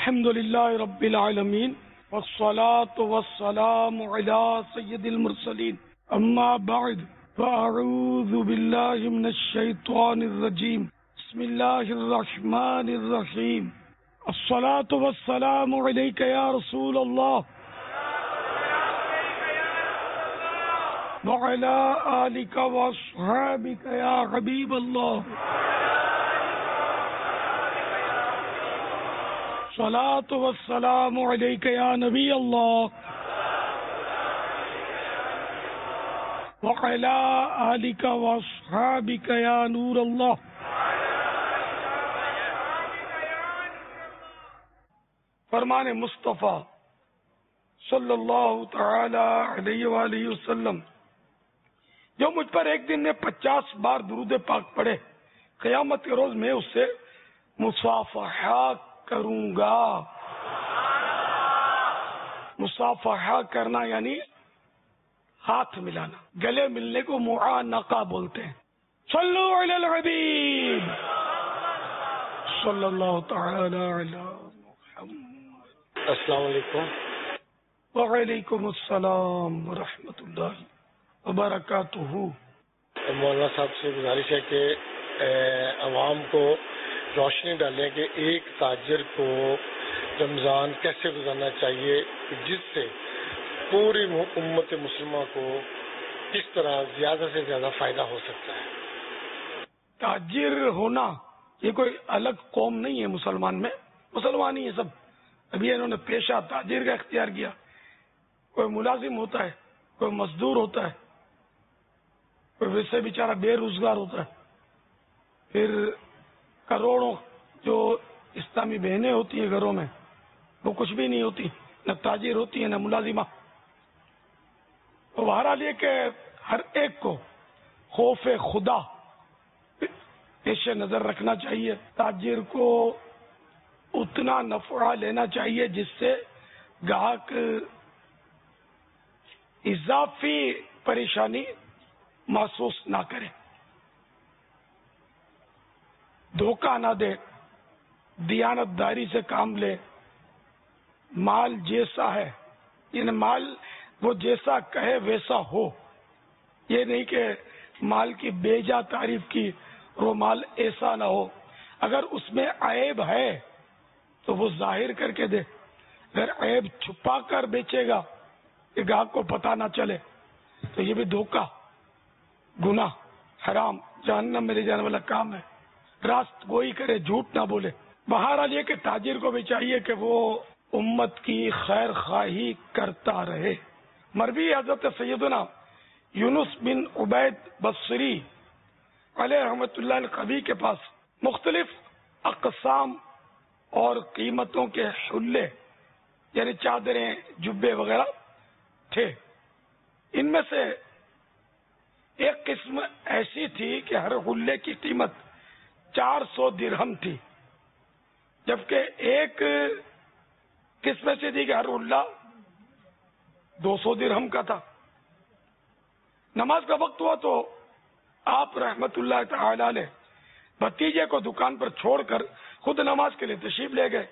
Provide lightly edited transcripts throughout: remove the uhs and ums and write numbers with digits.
الحمد للہ رب العالمین والصلاة والسلام علی سید المرسلین اما بعد فاعوذ باللہ من الشیطان الرجیم بسم اللہ الرحمن الرحیم الصلاة والسلام علیک یا رسول اللہ وعلی آلک واصحابک یا حبیب اللہ الصلاة والسلام علیک یا نبی اللہ وعلی آلک واصحابک یا نور اللہ. فرمان مصطفیٰ صلی اللہ تعالی علیہ وآلہ وسلم جو مجھ پر ایک دن میں 50 بار درود پاک پڑھے قیامت کے روز میں اس سے مصافحہ کروں گا. مصافحہ کرنا یعنی ہاتھ ملانا، گلے ملنے کو معانقہ بولتے ہیں. صلو علی الحبیب صلی اللہ تعالی علی محمد. السلام علیکم. وعلیکم السلام ورحمۃ اللہ وبرکاتہ. مولانا صاحب سے گزارش ہے کہ عوام کو روشنی ڈالیں کہ ایک تاجر کو رمضان کیسے گزارنا چاہیے جس سے پوری امت مسلمہ کو کس طرح زیادہ سے زیادہ فائدہ ہو سکتا ہے. تاجر ہونا یہ کوئی الگ قوم نہیں ہے مسلمان میں، مسلمان ہی ہے سب. ابھی انہوں نے پیشہ تاجر کا اختیار کیا. کوئی ملازم ہوتا ہے، کوئی مزدور ہوتا ہے، کوئی ویسے بیچارہ بے روزگار ہوتا ہے. پھر کروڑوں جو اسلامی بہنیں ہوتی ہیں گھروں میں وہ کچھ بھی نہیں ہوتی، نہ تاجر ہوتی ہے نہ ملازمہ. بہرحال یہ کہ ہر ایک کو خوف خدا پیش نظر رکھنا چاہیے. تاجر کو اتنا نفع لینا چاہیے جس سے گاہک اضافی پریشانی محسوس نہ کرے، دھوکہ نہ دے، دیانت داری سے کام لے. مال جیسا ہے یعنی مال وہ جیسا کہے ویسا ہو. یہ نہیں کہ مال کی بیجا تعریف کی وہ مال ایسا نہ ہو. اگر اس میں عیب ہے تو وہ ظاہر کر کے دے. اگر عیب چھپا کر بیچے گا کہ گاہک کو پتہ نہ چلے تو یہ بھی دھوکہ، گناہ، حرام، جہنم میں لے جانے والا کام ہے. راست گوئی کرے، جھوٹ نہ بولے. بہرحال یہ کہ تاجر کو بھی چاہیے کہ وہ امت کی خیر خواہی کرتا رہے. مروی حضرت سیدنا یونس بن عبید بصری علیہ رحمۃ اللہ القوی کے پاس مختلف اقسام اور قیمتوں کے حلے یعنی چادریں، جبے وغیرہ تھے. ان میں سے ایک قسم ایسی تھی کہ ہر حلے کی قیمت 400 درہم تھی، جبکہ ایک قسم ایسی تھی کہ ہر حلہ 200 درہم کا تھا. نماز کا وقت ہوا تو آپ رحمت اللہ تعالی علیہ بھتیجے کو دکان پر چھوڑ کر خود نماز کے لیے تشریف لے گئے.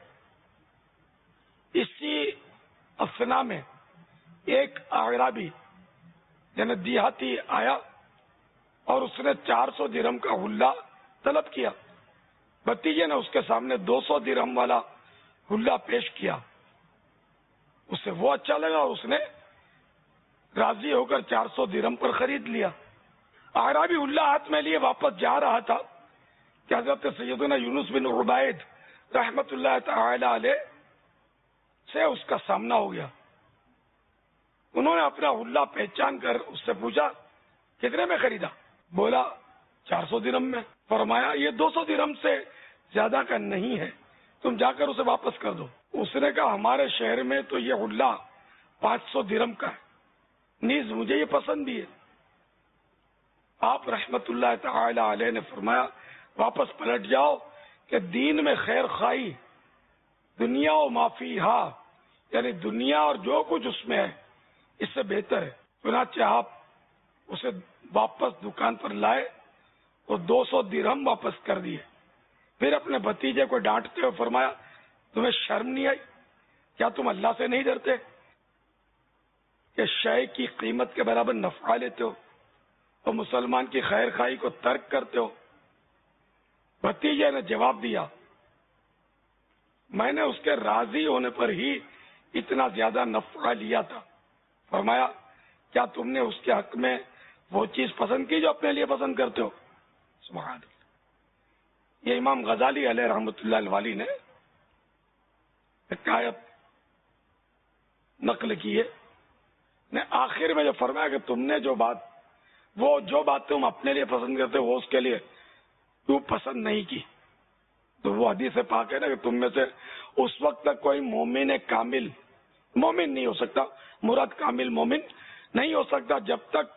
اسی اثنا میں ایک اعرابی یعنی دیہاتی آیا اور اس نے 400 درہم کا حلہ طلب کیا. بھتیجے نے اس کے سامنے 200 درہم والا حلہ پیش کیا. اسے وہ اچھا لگا اور اس نے راضی ہو کر 400 درہم پر خرید لیا. اعرابی حلہ ہاتھ میں لیے واپس جا رہا تھا کہ حضرت سیدنا یونس بن عبید رحمت اللہ تعالی علیہ سے اس کا سامنا ہو گیا. انہوں نے اپنا حلہ پہچان کر اس سے پوچھا کتنے میں خریدا؟ بولا 400 درہم میں. فرمایا یہ 200 درہم سے زیادہ کا نہیں ہے، تم جا کر اسے واپس کر دو. اس نے کہا ہمارے شہر میں تو یہ حلہ 500 درہم کا ہے، نیز مجھے یہ پسند بھی ہے. آپ رحمت اللہ تعالی علیہ نے فرمایا واپس پلٹ جاؤ کہ دین میں خیر خواہی دنیا و مافیہا یعنی دنیا اور جو کچھ اس میں ہے اس سے بہتر ہے. چنانچہ آپ اسے واپس دکان پر لائے اور 200 درہم واپس کر دیے. پھر اپنے بھتیجے کو ڈانٹتے ہوئے فرمایا تمہیں شرم نہیں آئی؟ کیا تم اللہ سے نہیں ڈرتے کہ شے کی قیمت کے برابر نفع لیتے ہو اور مسلمان کی خیر خواہی کو ترک کرتے ہو؟ بھتیجے نے جواب دیا، میں نے اس کے راضی ہونے پر ہی اتنا زیادہ نفع لیا تھا۔ فرمایا، کیا تم نے اس کے حق میں وہ چیز پسند کی جو اپنے لیے پسند کرتے ہو؟ سبحان اللہ۔ یہ امام غزالی علیہ رحمۃ اللہ الوالی نے حکایت نقل کی ہے، نے آخر میں جو فرمایا کہ تم نے جو بات تم اپنے لیے پسند کرتے ہو وہ اس کے لیے تو پسند نہیں کی، تو وہ حدیث پاک ہے نا کہ تم میں سے اس وقت تک کوئی مومن کامل مومن نہیں ہو سکتا، مراد کامل مومن نہیں ہو سکتا جب تک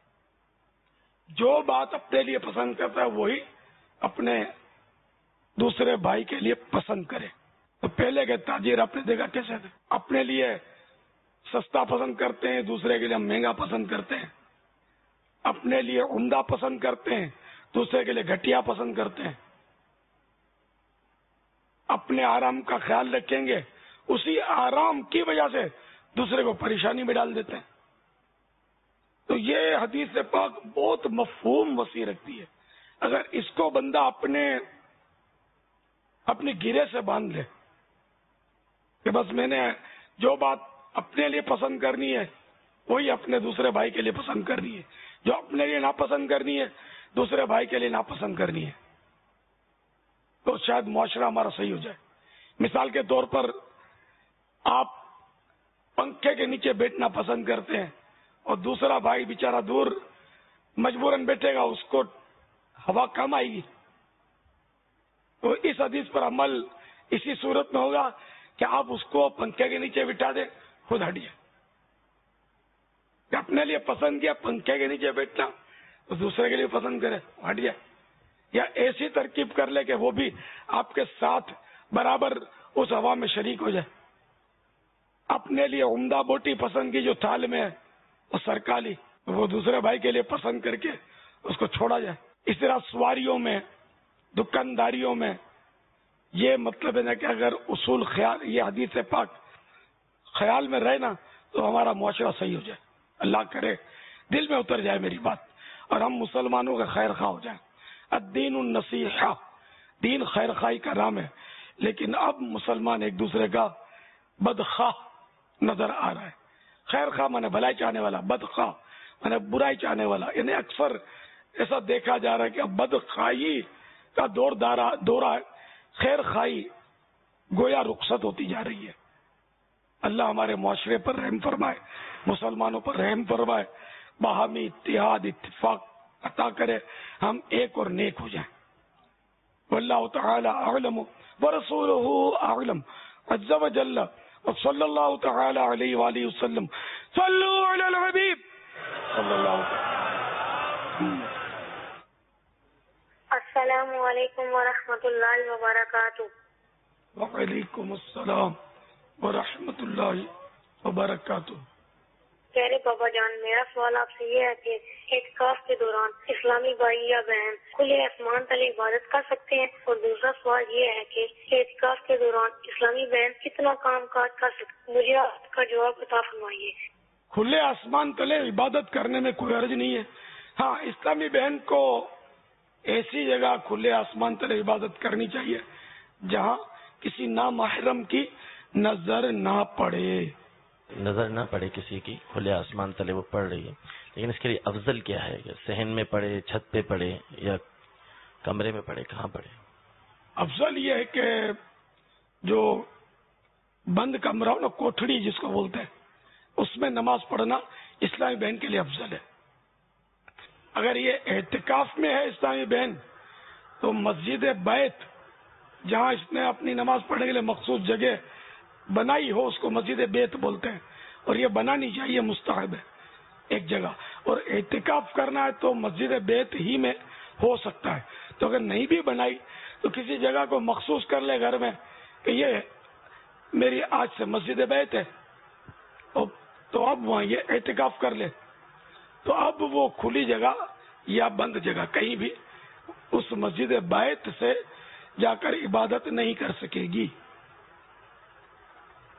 جو بات اپنے لیے پسند کرتا ہے وہی اپنے دوسرے بھائی کے لیے پسند کرے۔ تو پہلے کے تاجر آپ نے دیکھا کیسے تھے، اپنے لیے سستا پسند کرتے ہیں، دوسرے کے لیے مہنگا پسند کرتے ہیں، اپنے لیے عمدہ پسند کرتے ہیں، دوسرے کے لیے گھٹیا پسند کرتے ہیں، اپنے آرام کا خیال رکھیں گے، اسی آرام کی وجہ سے دوسرے کو پریشانی میں ڈال دیتے ہیں۔ تو یہ حدیث پاک بہت مفہوم وسیع رکھتی ہے۔ اگر اس کو بندہ اپنی گرے سے باندھ لے کہ بس میں نے جو بات اپنے لیے پسند کرنی ہے وہی اپنے دوسرے بھائی کے لیے پسند کرنی ہے، جو اپنے لیے ناپسند کرنی ہے دوسرے بھائی کے لیے ناپسند کرنی ہے، تو شاید معاشرہ ہمارا صحیح ہو جائے۔ مثال کے طور پر آپ پنکھے کے نیچے بیٹھنا پسند کرتے ہیں اور دوسرا بھائی بیچارہ دور مجبوراً بیٹھے گا، اس کو ہوا کم آئے گی، تو اس حدیث پر عمل اسی صورت میں ہوگا کہ آپ اس کو پنکھے کے نیچے بٹھا دیں، خود ہٹیے۔ کہ اپنے لیے پسند کیا پنکھے کے نیچے بیٹھنا، تو دوسرے کے لیے پسند کرے ہٹ جائے، یا ایسی ترکیب کر لے کہ وہ بھی آپ کے ساتھ برابر اس ہوا میں شریک ہو جائے۔ اپنے لیے عمدہ بوٹی پسند کی جو تھال میں ہے وہ سرکالی، وہ دوسرے بھائی کے لیے پسند کر کے اس کو چھوڑا جائے۔ اس طرح سواریوں میں، دکانداریوں میں یہ مطلب ہے نا کہ اگر اصول خیال یہ حدیث پاک خیال میں رہے نا تو ہمارا معاشرہ صحیح ہو جائے۔ اللہ کرے دل میں اتر جائے میری بات اور ہم مسلمانوں کا خیر خواہ ہو جائیں۔ الدین النصیحہ، دین خیر خواہی کا نام ہے، لیکن اب مسلمان ایک دوسرے کا بدخواہ نظر آ رہا ہے۔ خیر خواہ مانے بھلائی چاہنے والا، بدخواہ مانے برائی چاہنے والا، یعنی اکثر ایسا دیکھا جا رہا ہے کہ اب بدخواہی کا دورہ ہے، خیر خواہی گویا رخصت ہوتی جا رہی ہے۔ اللہ ہمارے معاشرے پر رحم فرمائے، مسلمانوں پر رحم فرمائے، باہمی اتحاد اتفاق عطا کرے، ہم ایک اور نیک ہو جائیں۔ واللہ تعالی اعلم ورسولہ اعلم عز وجل وصلی اللہ تعالی علیہ وآلہ وسلم۔ صلو علی الحبیب صلی اللہ علیہ وسلم۔ السلام علیکم ورحمۃ اللہ وبرکاتہ۔ وعلیکم السلام ورحمۃ اللہ وبرکاتہ۔ پیارے بابا جان، میرا سوال آپ سے یہ ہے کہ اعتکاف کے دوران اسلامی بھائی یا بہن کھلے آسمان تلے عبادت کر سکتے ہیں؟ اور دوسرا سوال یہ ہے کہ اعتکاف کے دوران اسلامی بہن کتنا کام کاج کر سکتے؟ مجھے آپ کا جواب عطا فرمائیے۔ کھلے آسمان تلے عبادت کرنے میں کوئی حرج نہیں ہے۔ ہاں، اسلامی بہن کو ایسی جگہ کھلے آسمان تلے عبادت کرنی چاہیے جہاں کسی نامحرم کی نظر نہ پڑے کسی کی، کھلے آسمان تلے وہ پڑھ رہی ہے، لیکن اس کے لیے افضل کیا ہے کہ صحن میں پڑھے، چھت پہ پڑھے یا کمرے میں پڑھے، کہاں پڑھے؟ افضل یہ ہے کہ جو بند کمرہ ہو نا، کوٹھڑی جس کو بولتے ہیں، اس میں نماز پڑھنا اسلامی بہن کے لیے افضل ہے۔ اگر یہ اعتکاف میں ہے اسلامی بہن تو مسجد بیت، جہاں اس نے اپنی نماز پڑھنے کے لیے مخصوص جگہ بنائی ہو، اس کو مسجد بیت بولتے ہیں، اور یہ بنانی چاہیے، مستحب ہے ایک جگہ۔ اور اعتکاف کرنا ہے تو مسجد بیت ہی میں ہو سکتا ہے، تو اگر نہیں بھی بنائی تو کسی جگہ کو مخصوص کر لے گھر میں کہ یہ میری آج سے مسجد بیت ہے، تو اب وہاں یہ اعتکاف کر لے، تو اب وہ کھلی جگہ یا بند جگہ کہیں بھی اس مسجد بیت سے جا کر عبادت نہیں کر سکے گی۔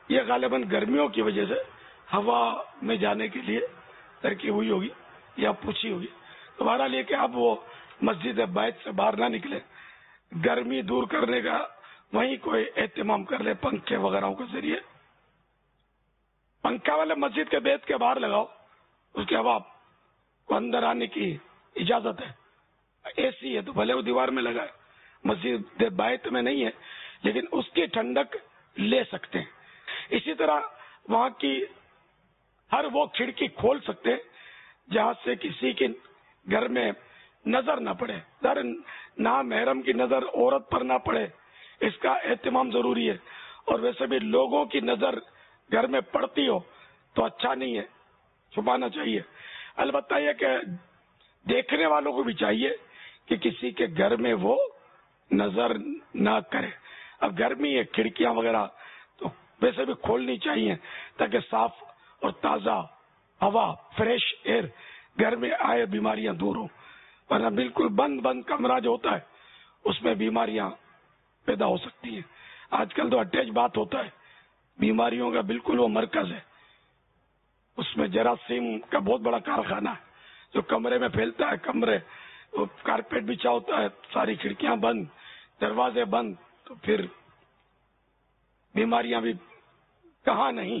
یہ غالباً گرمیوں کی وجہ سے ہوا میں جانے کے لیے ترقی ہوئی ہوگی یا پوچھی ہوگی. تو بہرحال یہ کہ اب وہ مسجد بیت سے باہر نہ نکلے, گرمی دور کرنے کا وہیں کوئی اہتمام کر لے پنکھے وغیرہ کے ذریعے. پنکھا والے مسجد کے بیت کے باہر لگاؤ, اس کے ہوا کو اندر آنے کی اجازت ہے. اے سی ہے تو بھلے وہ دیوار میں لگائے, مسجد بیت میں نہیں ہے لیکن اس کی ٹھنڈک لے سکتے ہیں. اسی طرح وہاں کی ہر وہ کھڑکی کھول سکتے ہیں جہاں سے کسی کے گھر میں نظر نہ پڑے. نامحرم کی نظر عورت پر نہ پڑے, اس کا اہتمام ضروری ہے. اور ویسے بھی لوگوں کی نظر گھر میں پڑتی ہو تو اچھا نہیں ہے, چھپانا چاہیے. البتہ یہ کہ دیکھنے والوں کو بھی چاہیے کہ کسی کے گھر میں وہ نظر نہ کرے. اب گرمی ہے, کھڑکیاں وغیرہ تو ویسے بھی کھولنی چاہیے تاکہ صاف اور تازہ ہوا, فریش ایئر گھر میں آئے, بیماریاں دور ہوں. ورنہ بالکل بند کمرہ جو ہوتا ہے اس میں بیماریاں پیدا ہو سکتی ہیں. آج کل تو اٹیچ بات ہوتا ہے, بیماریوں کا بالکل وہ مرکز ہے. اس میں جراثیم کا بہت بڑا کارخانہ ہے جو کمرے میں پھیلتا ہے. کمرے کارپیٹ بچھا ہوتا ہے, ساری کھڑکیاں بند, دروازے بند, تو پھر بیماریاں بھی کہاں نہیں.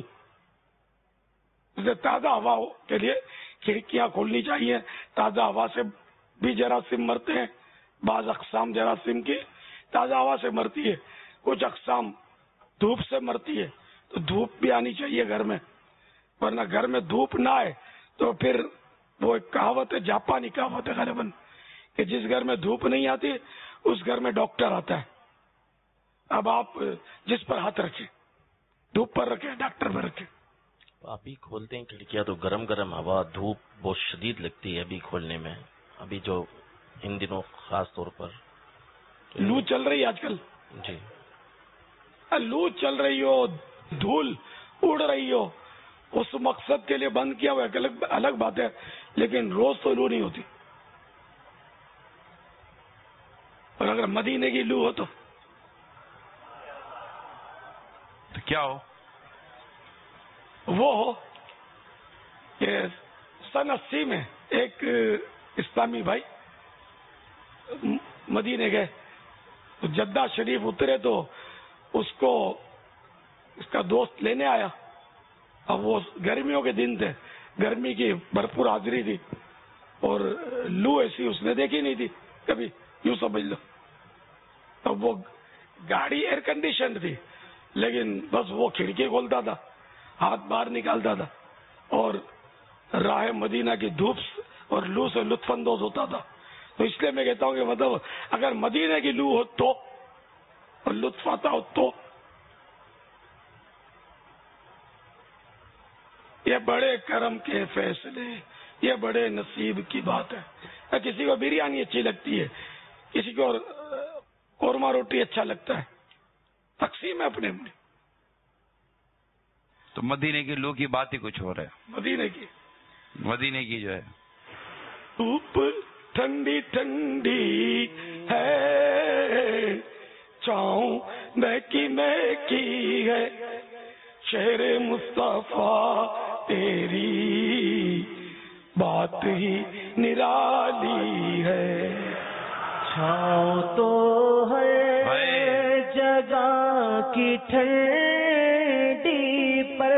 تازہ ہوا کے لیے کھڑکیاں کھولنی چاہیے. تازہ ہوا سے بھی جراثیم مرتے ہیں. بعض اقسام جراثیم کی تازہ ہوا سے مرتی ہے, کچھ اقسام دھوپ سے مرتی ہے. تو دھوپ بھی آنی چاہیے گھر میں, ورنہ گھر میں دھوپ نہ آئے تو پھر وہ ایک کہاوت ہے, جاپانی کہاوت ہے غالباً, کہ جس گھر میں دھوپ نہیں آتی اس گھر میں ڈاکٹر آتا ہے. اب آپ جس پر ہاتھ رکھیں, دھوپ پر رکھیں, ڈاکٹر پر رکھیں. آپ ہی کھولتے ہیں کھڑکیاں تو گرم گرم ہوا, دھوپ بہت شدید لگتی ہے ابھی کھولنے میں. ابھی جو ان دنوں خاص طور پر لو چل رہی ہے آج کل. جی, لو چل رہی ہو, دھول اڑ رہی ہو, اس مقصد کے لیے بند کیا ہوا الگ بات ہے, لیکن روز تو لو نہیں ہوتی. اور اگر مدینے کی لو ہو تو کیا ہو, وہ ہو کہ سن 80 میں ایک اسلامی بھائی مدینے گئے تو جدہ شریف اترے تو اس کو اس کا دوست لینے آیا. اب وہ گرمیوں کے دن تھے, گرمی کی بھرپور حاضری تھی, اور لو ایسی اس نے دیکھی نہیں تھی کبھی, یوں سمجھ لو. اب وہ گاڑی ایئر کنڈیشن تھی لیکن بس وہ کھڑکی کھولتا تھا, ہاتھ باہر نکالتا تھا اور راہ مدینہ کی دھوپ اور لو سے لطف اندوز ہوتا تھا. تو اس لیے میں کہتا ہوں کہ مطلب اگر مدینہ کی لو ہو تو اور لطف آتا ہو تو یہ بڑے کرم کے فیصلے, یہ بڑے نصیب کی بات ہے. کسی کو بریانی اچھی لگتی ہے, کسی کو قورمہ روٹی اچھا لگتا ہے, تقسیم ہے اپنے اپنے. تو مدینے کی لو کی بات ہی کچھ ہو رہا ہے. مدینے کی جو ہے دھوپ ٹھنڈی ٹھنڈی ہے, چاؤں مہکی ہے, شہر مصطفیٰ تیری بات ہی نرالی ہے. چھاؤں تو ہر جگہ کی ٹھنڈی پر,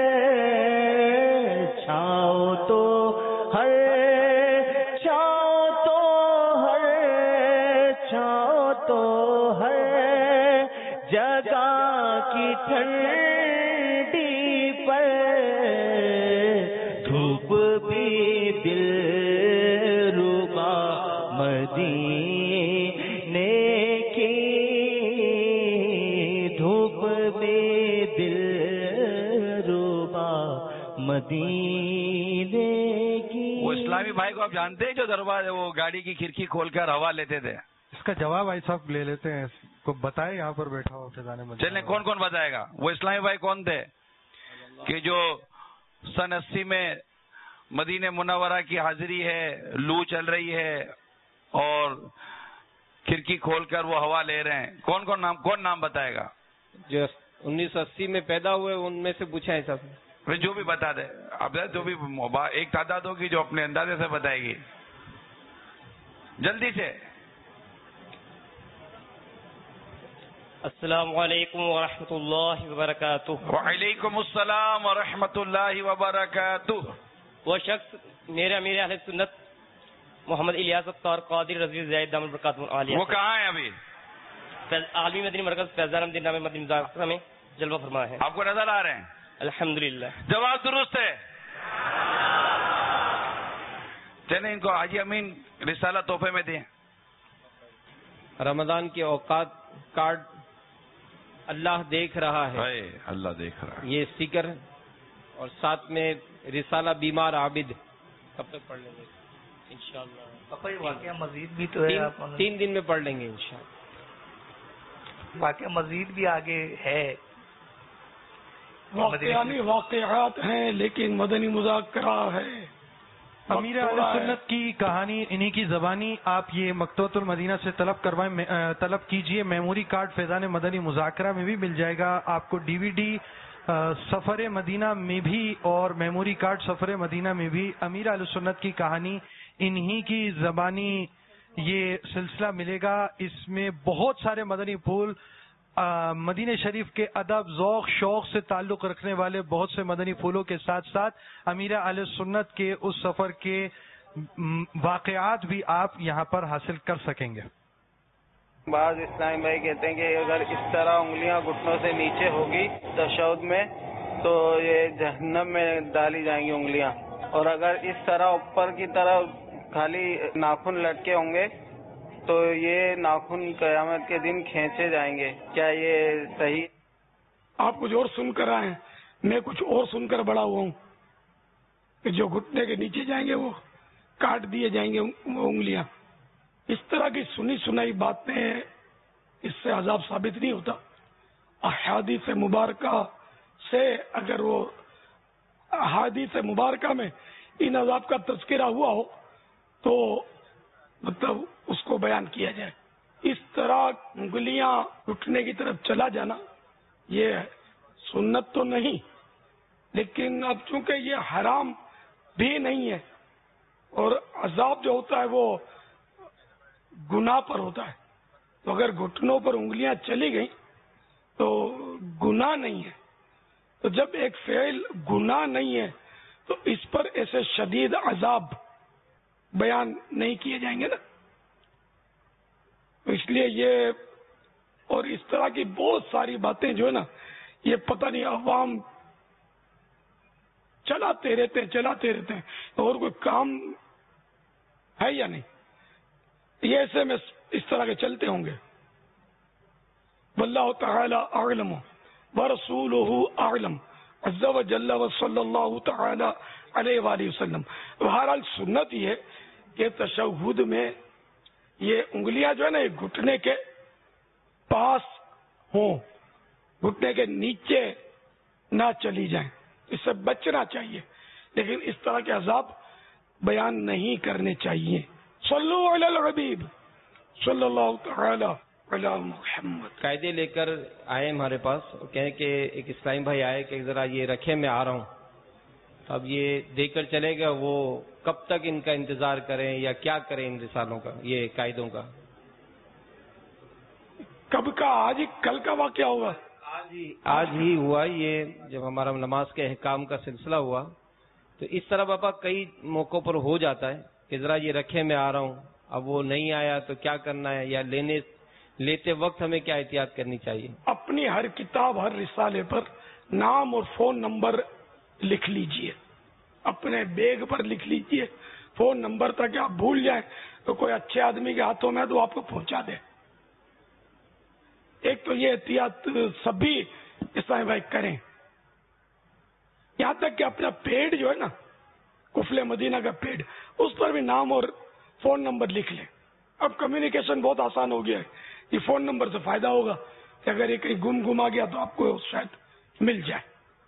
چھاؤں تو ہر جگہ کی ٹھنڈی پر, دھوپ بھی دل ربا مدینے کی, دھوپ بھی دل ربا مدینے کی. وہ اسلامی بھائی کو آپ جانتے ہیں جو دروازے وہ گاڑی کی کھڑکی کھول کر ہوا لیتے تھے؟ اس کا جواب بھائی صاحب لے لیتے ہیں, کو بتائے یہاں پر بیٹھا ہو فضانے میں. چلیں کون کون بتائے گا؟ وہ اسلامی بھائی کون تھے کہ جو سن 80 میں مدینہ منورہ کی حاضری ہے, لو چل رہی ہے اور کھڑکی کھول کر وہ ہوا لے رہے ہیں؟ کون نام بتائے گا؟ جو 1980 میں پیدا ہوئے ان میں سے پوچھا ہے صاحب. جو بھی بتا دے اب جو بھی ایک تعداد ہوگی جو اپنے اندازے سے بتائے گی جلدی سے. السلام علیکم ورحمۃ اللہ وبرکاتہ. وعلیکم السلام ورحمۃ اللہ وبرکاتہ. وہ شخص میرے امیر اہل سنت محمد الیاس اختار قادری رضوی زید دامت برکاتہ عالیہ وہ کہاں ہے ابھی؟ عالمی مدنی مرکز فیضان احمدی نام مدنی مذاکرہ میں جلوہ فرما ہے. آپ کو نظر آ رہے ہیں؟ الحمدللہ. جواب درست ہے. چلیں ان کو حاجی امین رسالہ تحفے میں دیں. رمضان کے اوقات کارڈ اللہ دیکھ رہا ہے. اللہ دیکھ رہا ہے. یہ اسٹیکر اور ساتھ میں رسالہ بیمار عابد کب تک پڑھ لیں گے انشاءاللہ؟ واقعہ مزید بھی تو ہے. 3 دن میں پڑھ لیں گے انشاءاللہ. واقعہ مزید بھی آگے ہے. واقعات ہیں لیکن مدنی مذاکرہ ہے. امیر اہل سنت کی کہانی انہی کی زبانی آپ یہ مکتبۃ المدینہ سے طلب کیجئے. میموری کارڈ فیضان مدنی مذاکرہ میں بھی مل جائے گا آپ کو. DVD سفر مدینہ میں بھی اور میموری کارڈ سفر مدینہ میں بھی امیر اہل سنت کی کہانی انہی کی زبانی یہ سلسلہ ملے گا. اس میں بہت سارے مدنی پھول مدینہ شریف کے ادب ذوق شوق سے تعلق رکھنے والے بہت سے مدنی پھولوں کے ساتھ ساتھ امیر اہل سنت کے اس سفر کے واقعات بھی آپ یہاں پر حاصل کر سکیں گے. بعض اسلامی بھائی کہتے ہیں کہ اگر اس طرح انگلیاں گھٹنوں سے نیچے ہوگی تشہد میں تو یہ جہنم میں ڈالی جائیں گی انگلیاں, اور اگر اس طرح اوپر کی طرف خالی ناخن لٹکے ہوں گے تو یہ ناخن قیامت کے دن کھینچے جائیں گے. کیا یہ صحیح؟ آپ کچھ اور سن کر آئے ہیں, میں کچھ اور سن کر بڑا ہوا ہوں کہ جو گھٹنے کے نیچے جائیں گے وہ کاٹ دیے جائیں گے انگلیاں. اس طرح کی سنی سنائی باتیں اس سے عذاب ثابت نہیں ہوتا. احادیث مبارکہ سے اگر وہ احادیث مبارکہ میں ان عذاب کا تذکرہ ہوا ہو تو مطلب اس کو بیان کیا جائے. اس طرح انگلیاں اٹھنے کی طرف چلا جانا یہ سنت تو نہیں, لیکن اب چونکہ یہ حرام بھی نہیں ہے اور عذاب جو ہوتا ہے وہ گناہ پر ہوتا ہے, تو اگر گھٹنوں پر انگلیاں چلی گئیں تو گناہ نہیں ہے. تو جب ایک فعل گناہ نہیں ہے تو اس پر ایسے شدید عذاب بیان نہیں کیے جائیں گے نا. تو اس لیے یہ اور اس طرح کی بہت ساری باتیں جو ہے نا یہ پتہ نہیں عوام چلاتے رہتے ہیں اور کوئی کام ہے یا نہیں, یہ ایسے میں اس طرح کے چلتے ہوں گے. واللہ تعالی اعلم ورسولہ اعلم عز وجل وصلی اللہ تعالی علیہ وآلہ وسلم. بہرحال سنت یہ ہے کہ تشہد میں یہ انگلیاں جو ہے نا یہ گھٹنے کے پاس ہوں, گھٹنے کے نیچے نہ چلی جائیں, اس سے بچنا چاہیے, لیکن اس طرح کے عذاب بیان نہیں کرنے چاہیے. صلو علی الحبیب صلی اللہ تعالی علی محمد. قاعدے لے کر آئے ہمارے پاس, کہیں کہ ایک اسلامی بھائی آئے کہ ذرا یہ رکھے میں آ رہا ہوں, اب یہ دے کر چلے گا, وہ کب تک ان کا انتظار کریں یا کیا کریں ان رسالوں کا یہ قاعدوں کا؟ کب کا؟ آج ہی کل کا واقعہ ہوگا؟ آج ہی ہوا. یہ جب ہمارا نماز کے احکام کا سلسلہ ہوا تو اس طرح باپا کئی موقعوں پر ہو جاتا ہے کہ ذرا یہ رکھے میں آ رہا ہوں, اب وہ نہیں آیا تو کیا کرنا ہے, یا لیتے وقت ہمیں کیا احتیاط کرنی چاہیے؟ اپنی ہر کتاب ہر رسالے پر نام اور فون نمبر لکھ لیجئے, اپنے بیگ پر لکھ لیجئے, فون نمبر تک آپ بھول جائیں تو کوئی اچھے آدمی کے ہاتھوں میں تو آپ کو پہنچا دے. ایک تو یہ احتیاط سبھی اسلامی بھائی کریں, یہاں تک کہ اپنا پیڈ جو ہے نا قفل مدینہ کا پیڈ, اس پر بھی نام اور فون نمبر لکھ لیں. اب کمیونیکیشن بہت آسان ہو گیا ہے, یہ فون نمبر سے فائدہ ہوگا کہ اگر یہ کہیں گم آ گیا تو آپ کو شاید مل جائے.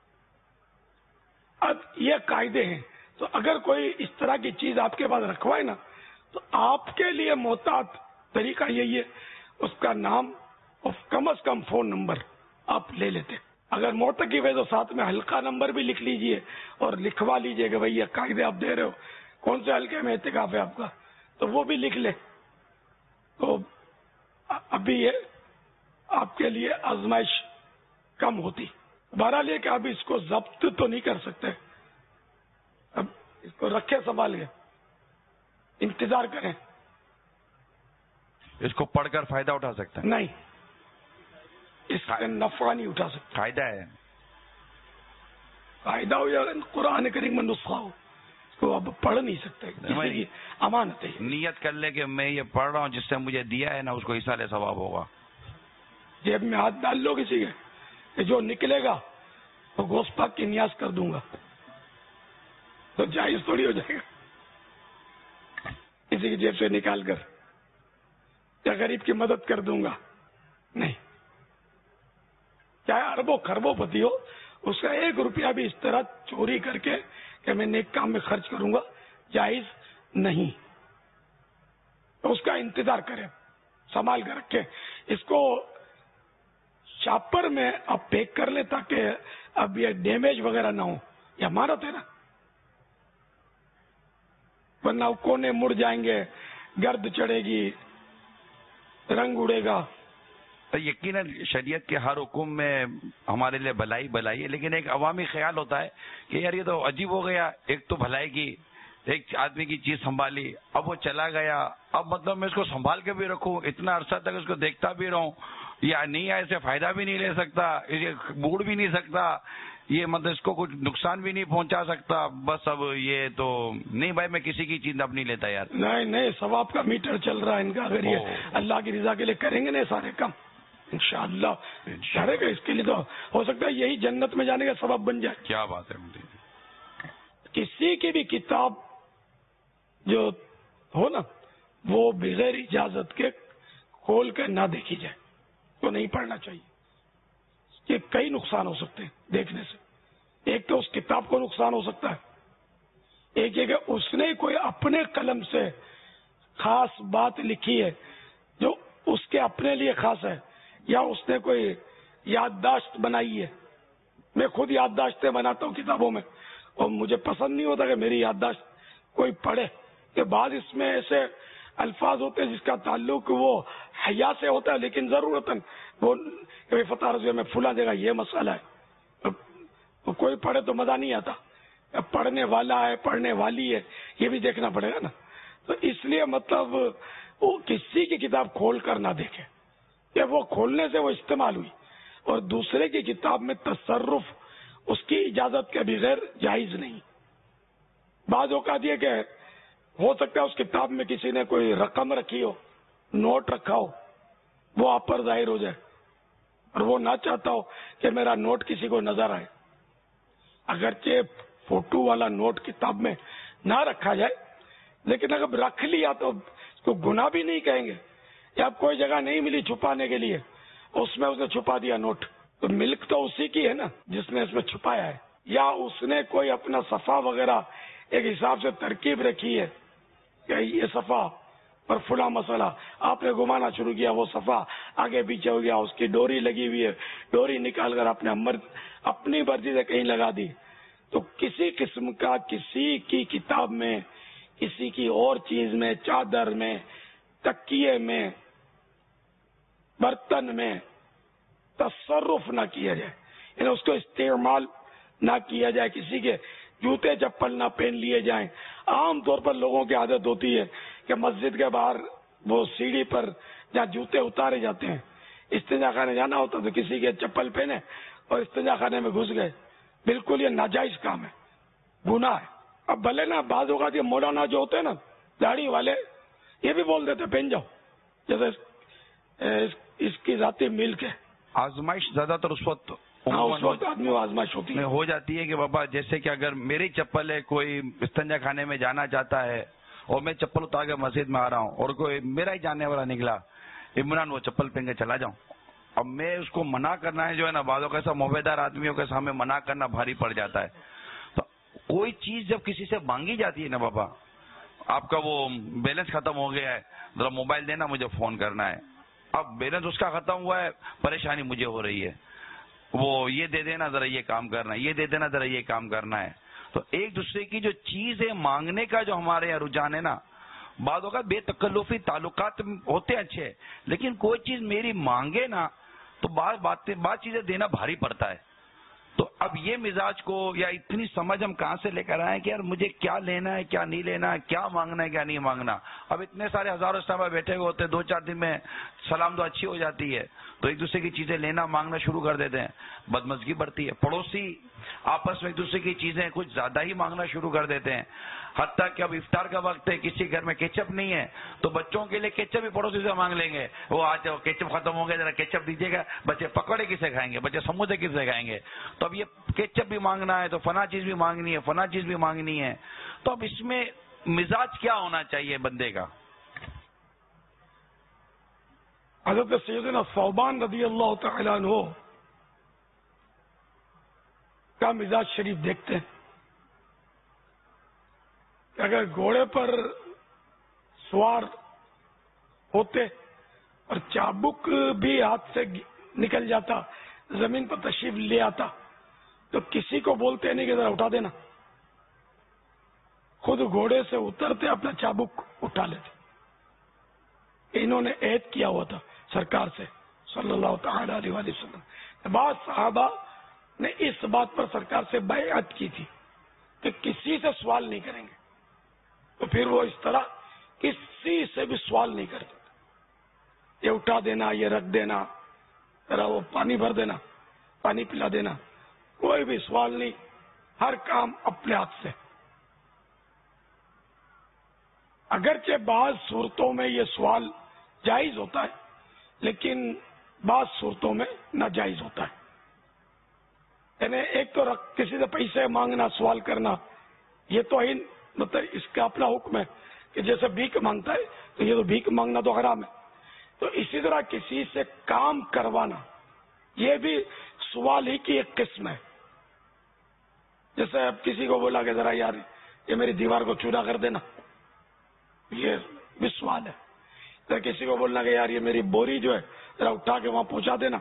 اب یہ قاعدے ہیں, تو اگر کوئی اس طرح کی چیز آپ کے پاس رکھوائے نا تو آپ کے لیے محتاط طریقہ یہی ہے اس کا نام اور کم از کم فون نمبر آپ لے لیتے. اگر معتکف ہے تو ساتھ میں حلقہ نمبر بھی لکھ لیجئے اور لکھوا لیجئے کہ بھئی یہ قاعدے آپ دے رہے ہو، کون سے حلقے میں اعتکاف ہے آپ کا، تو وہ بھی لکھ لے. تو ابھی یہ آپ کے لیے آزمائش کم ہوتی. بہرحال یہ کہ اب اس کو ضبط تو نہیں کر سکتے، اب اس کو رکھے سنبھال کے، انتظار کریں. اس کو پڑھ کر فائدہ اٹھا سکتے ہیں؟ نہیں، اس کا نفع نہیں اٹھا سکتے. فائدہ ہے، فائدہ ہو یا قرآن کریم میں نسخہ ہو، اس کو اب پڑھ نہیں سکتے، کسی کی امانت ہے. نیت کر لے کہ میں یہ پڑھ رہا ہوں، جس سے مجھے دیا ہے نا اس کو ایصال ثواب ہوگا. جیب میں ہاتھ ڈال لو کسی کے کہ جو نکلے گا وہ گوشت پاک کی نیاز کر دوں گا، تو جائز تھوڑی ہو جائے گا. کسی کی جیب سے نکال کر یا غریب کی مدد کر دوں گا، نہیں. چاہے اربوں خربوں پتی ہو، اس کا 1 روپیہ بھی اس طرح چوری کر کے کہ میں نیک کام میں خرچ کروں گا، جائز نہیں. تو اس کا انتظار کریں، سنبھال کر رکھیں. اس کو شاپر میں آپ پیک کر لیں تاکہ اب یہ ڈیمیج وغیرہ نہ ہو. یہ امانت ہے نا، ورنہ کونے مڑ جائیں گے، گرد چڑھے گی، رنگ اڑے گا. تو یقیناً شریعت کے ہر حکم میں ہمارے لیے بھلائی بھلائی ہے، لیکن ایک عوامی خیال ہوتا ہے کہ یار یہ تو عجیب ہو گیا، ایک تو بھلائی کی، ایک آدمی کی چیز سنبھالی، اب وہ چلا گیا، اب مطلب میں اس کو سنبھال کے بھی رکھوں، اتنا عرصہ تک اس کو دیکھتا بھی رہوں، یا نہیں آئے سے فائدہ بھی نہیں لے سکتا، بوڑھ بھی نہیں سکتا، یہ مطلب اس کو کچھ نقصان بھی نہیں پہنچا سکتا. بس اب یہ تو نہیں بھائی، میں کسی کی چیز اب نہیں لیتا یار. نہیں، ثواب کا میٹر چل رہا ہے ان کا. اگر یہ اللہ کی رضا کے لیے کریں گے نا سارے کام، انشاءاللہ کرے گا. اس کے لیے تو ہو سکتا ہے یہی جنت میں جانے کا سبب بن جائے. کیا بات ہے. کسی کی بھی کتاب جو ہو نا، وہ بغیر اجازت کے کھول کر نہ دیکھی جائے، تو نہیں پڑھنا چاہیے. کہ کئی نقصان ہو سکتے ہیں دیکھنے سے. ایک تو اس کتاب کو نقصان ہو سکتا ہے، ایک یہ کہ اس نے کوئی اپنے قلم سے خاص بات لکھی ہے جو اس کے اپنے لیے خاص ہے، یا اس نے کوئی یادداشت بنائی ہے. میں خود یادداشتیں بناتا ہوں کتابوں میں، اور مجھے پسند نہیں ہوتا کہ میری یادداشت کوئی پڑھے. کہ بعض اس میں ایسے الفاظ ہوتے ہیں جس کا تعلق وہ حیا سے ہوتا ہے، لیکن ضرورتاً وہ فتح رضویہ میں فلاں جگہ یہ مسئلہ ہے، تو کوئی پڑھے تو مزہ نہیں آتا. پڑھنے والا ہے، پڑھنے والی ہے، یہ بھی دیکھنا پڑے گا نا. تو اس لیے مطلب وہ کسی کی کتاب کھول کر نہ دیکھے، کہ وہ کھولنے سے وہ استعمال ہوئی. اور دوسرے کی کتاب میں تصرف اس کی اجازت کے بغیر جائز نہیں. بعض اوقات یہ کہ ہو سکتا ہے اس کتاب میں کسی نے کوئی رقم رکھی ہو، نوٹ رکھا ہو، وہ آپ پر ظاہر ہو جائے، اور وہ نہ چاہتا ہو کہ میرا نوٹ کسی کو نظر آئے. اگرچہ فوٹو والا نوٹ کتاب میں نہ رکھا جائے، لیکن اگر رکھ لیا تو اس کو گناہ بھی نہیں کہیں گے. یا کوئی جگہ نہیں ملی چھپانے کے لیے، اس میں اس نے چھپا دیا نوٹ، تو ملک تو اسی کی ہے نا جس نے اس میں چھپایا ہے. یا اس نے کوئی اپنا صفحہ وغیرہ ایک حساب سے ترکیب رکھی ہے کہ یہ صفحہ پر فلاں مسئلہ، آپ نے گھمانا شروع کیا، وہ صفحہ آگے پیچھے ہو گیا، اس کی ڈوری لگی ہوئی ہے، ڈوری نکال کر آپ نے اپنی مرضی سے کہیں لگا دی. تو کسی قسم کا کسی کی کتاب میں، کسی کی اور چیز میں، چادر میں، تکیے میں، برتن میں تصرف نہ کیا جائے، یعنی اس کو استعمال نہ کیا جائے. کسی کے جوتے چپل نہ پہن لیے جائیں. عام طور پر لوگوں کی عادت ہوتی ہے کہ مسجد کے باہر وہ سیڑھی پر جہاں جوتے اتارے جاتے ہیں، استنجا خانے جانا ہوتا تو کسی کے چپل پہنے اور استنجا خانے میں گھس گئے. بالکل یہ ناجائز کام ہے، گناہ ہے. اب بھلے نا بعض اوقات یہ مولانا جو ہوتے ہیں نا داڑھی والے، یہ بھی بول دیتے پہن جاؤ، جیسے اس کی ذاتی ملک ہے. آزمائش زیادہ تر اس وقت آدمی آزمائش ہوتی ہے، ہو جاتی ہے کہ بابا جیسے کہ اگر میری چپل ہے، کوئی استنجا خانے میں جانا چاہتا ہے اور میں چپل اتار کے مسجد میں آ رہا ہوں، اور کوئی میرا ہی جانے والا نکلا، عمران وہ چپل پہن کے چلا جاؤں. اب میں اس کو منع کرنا ہے جو ہے نا، بعضوں کا ایسا موبیدار آدمیوں کے سامنے منع کرنا بھاری پڑ جاتا ہے. تو کوئی چیز جب کسی سے مانگی جاتی ہے نا، بابا آپ کا وہ بیلنس ختم ہو گیا ہے، ذرا موبائل دینا، مجھے فون کرنا ہے. اب بیلنس اس کا ختم ہوا ہے، پریشانی مجھے ہو رہی ہے. وہ یہ دے دینا ذرا یہ کام کرنا ہے, یہ دے دینا ذرا یہ کام کرنا ہے. تو ایک دوسرے کی جو چیزیں مانگنے کا جو ہمارے یہاں رجحان ہے نا, بعض اوقات بے تکلفی تعلقات ہوتے اچھے, لیکن کوئی چیز میری مانگے نا تو بعض چیزیں دینا بھاری پڑتا ہے. تو اب یہ مزاج کو یا اتنی سمجھ ہم کہاں سے لے کر آئے کہ یار مجھے کیا لینا ہے کیا نہیں لینا ہے, کیا مانگنا ہے کیا نہیں مانگنا. اب اتنے سارے ہزاروں صحابہ بیٹھے ہوئے ہوتے, 2-4 دن میں سلام دعا اچھی ہو جاتی ہے, تو ایک دوسرے کی چیزیں لینا مانگنا شروع کر دیتے ہیں, بدمزگی بڑھتی ہے. پڑوسی آپس میں ایک دوسرے کی چیزیں کچھ زیادہ ہی مانگنا شروع کر دیتے ہیں. حتیٰ کہ اب افطار کا وقت ہے, کسی گھر میں کیچپ نہیں ہے تو بچوں کے لیے کیچپ بھی پڑوسی سے مانگ لیں گے. وہ آج کیچپ ختم ہو گیا, ذرا کیچپ دیجیے گا. بچے پکوڑے کسے کھائیں گے, بچے سموسے کسے کھائیں گے. تو اب یہ کیچپ بھی مانگنا ہے تو فلاں چیز بھی مانگنی ہے, فلاں چیز بھی مانگنی ہے. تو اب اس میں مزاج کیا ہونا چاہیے بندے کا؟ حضرت سیدنا ثوبان رضی اللہ تعالیٰ عنہ کا مزاج شریف دیکھتے ہیں. اگر گھوڑے پر سوار ہوتے اور چابک بھی ہاتھ سے نکل جاتا, زمین پر تشریف لے آتا, تو کسی کو بولتے نہیں کہ ذرا اٹھا دینا, خود گھوڑے سے اترتے اپنا چابک اٹھا لیتے. انہوں نے عہد کیا ہوا تھا سرکار سے صلی اللہ تعالی علیہ وآلہ وسلم. بعض صحابہ نے اس بات پر سرکار سے بیعت کی تھی کہ کسی سے سوال نہیں کریں گے, تو پھر وہ اس طرح کسی سے بھی سوال نہیں کرتے. یہ اٹھا دینا, یہ رکھ دینا, ذرا وہ پانی بھر دینا, پانی پلا دینا, کوئی بھی سوال نہیں, ہر کام اپنے ہاتھ سے. اگرچہ بعض صورتوں میں یہ سوال جائز ہوتا ہے, لیکن بعض صورتوں میں ناجائز ہوتا ہے. یعنی ایک تو کسی سے پیسے مانگنا, سوال کرنا, یہ تو ہی مطلب اس کا اپنا حکم ہے کہ جیسے بھیک مانگتا ہے تو یہ تو بھیک مانگنا تو حرام ہے. تو اسی طرح کسی سے کام کروانا یہ بھی سوال ہی کی ایک قسم ہے. جیسے اب کسی کو بولا کہ ذرا یار یہ میری دیوار کو چوڑا کر دینا, یہ بھی سوال ہے. ذرا کسی کو بولنا کہ یار یہ میری بوری جو ہے ذرا اٹھا کے وہاں پہنچا دینا,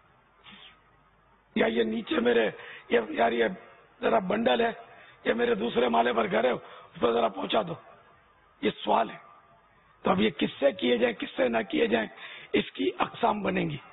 یا یہ نیچے میرے یار یہ ذرا بنڈل ہے, یہ میرے دوسرے مالے پر گھر ہے اس پر ذرا پہنچا دو, یہ سوال ہے. تو اب یہ کس سے کیے جائیں کس سے نہ کیے جائیں اس کی اقسام بنیں گی.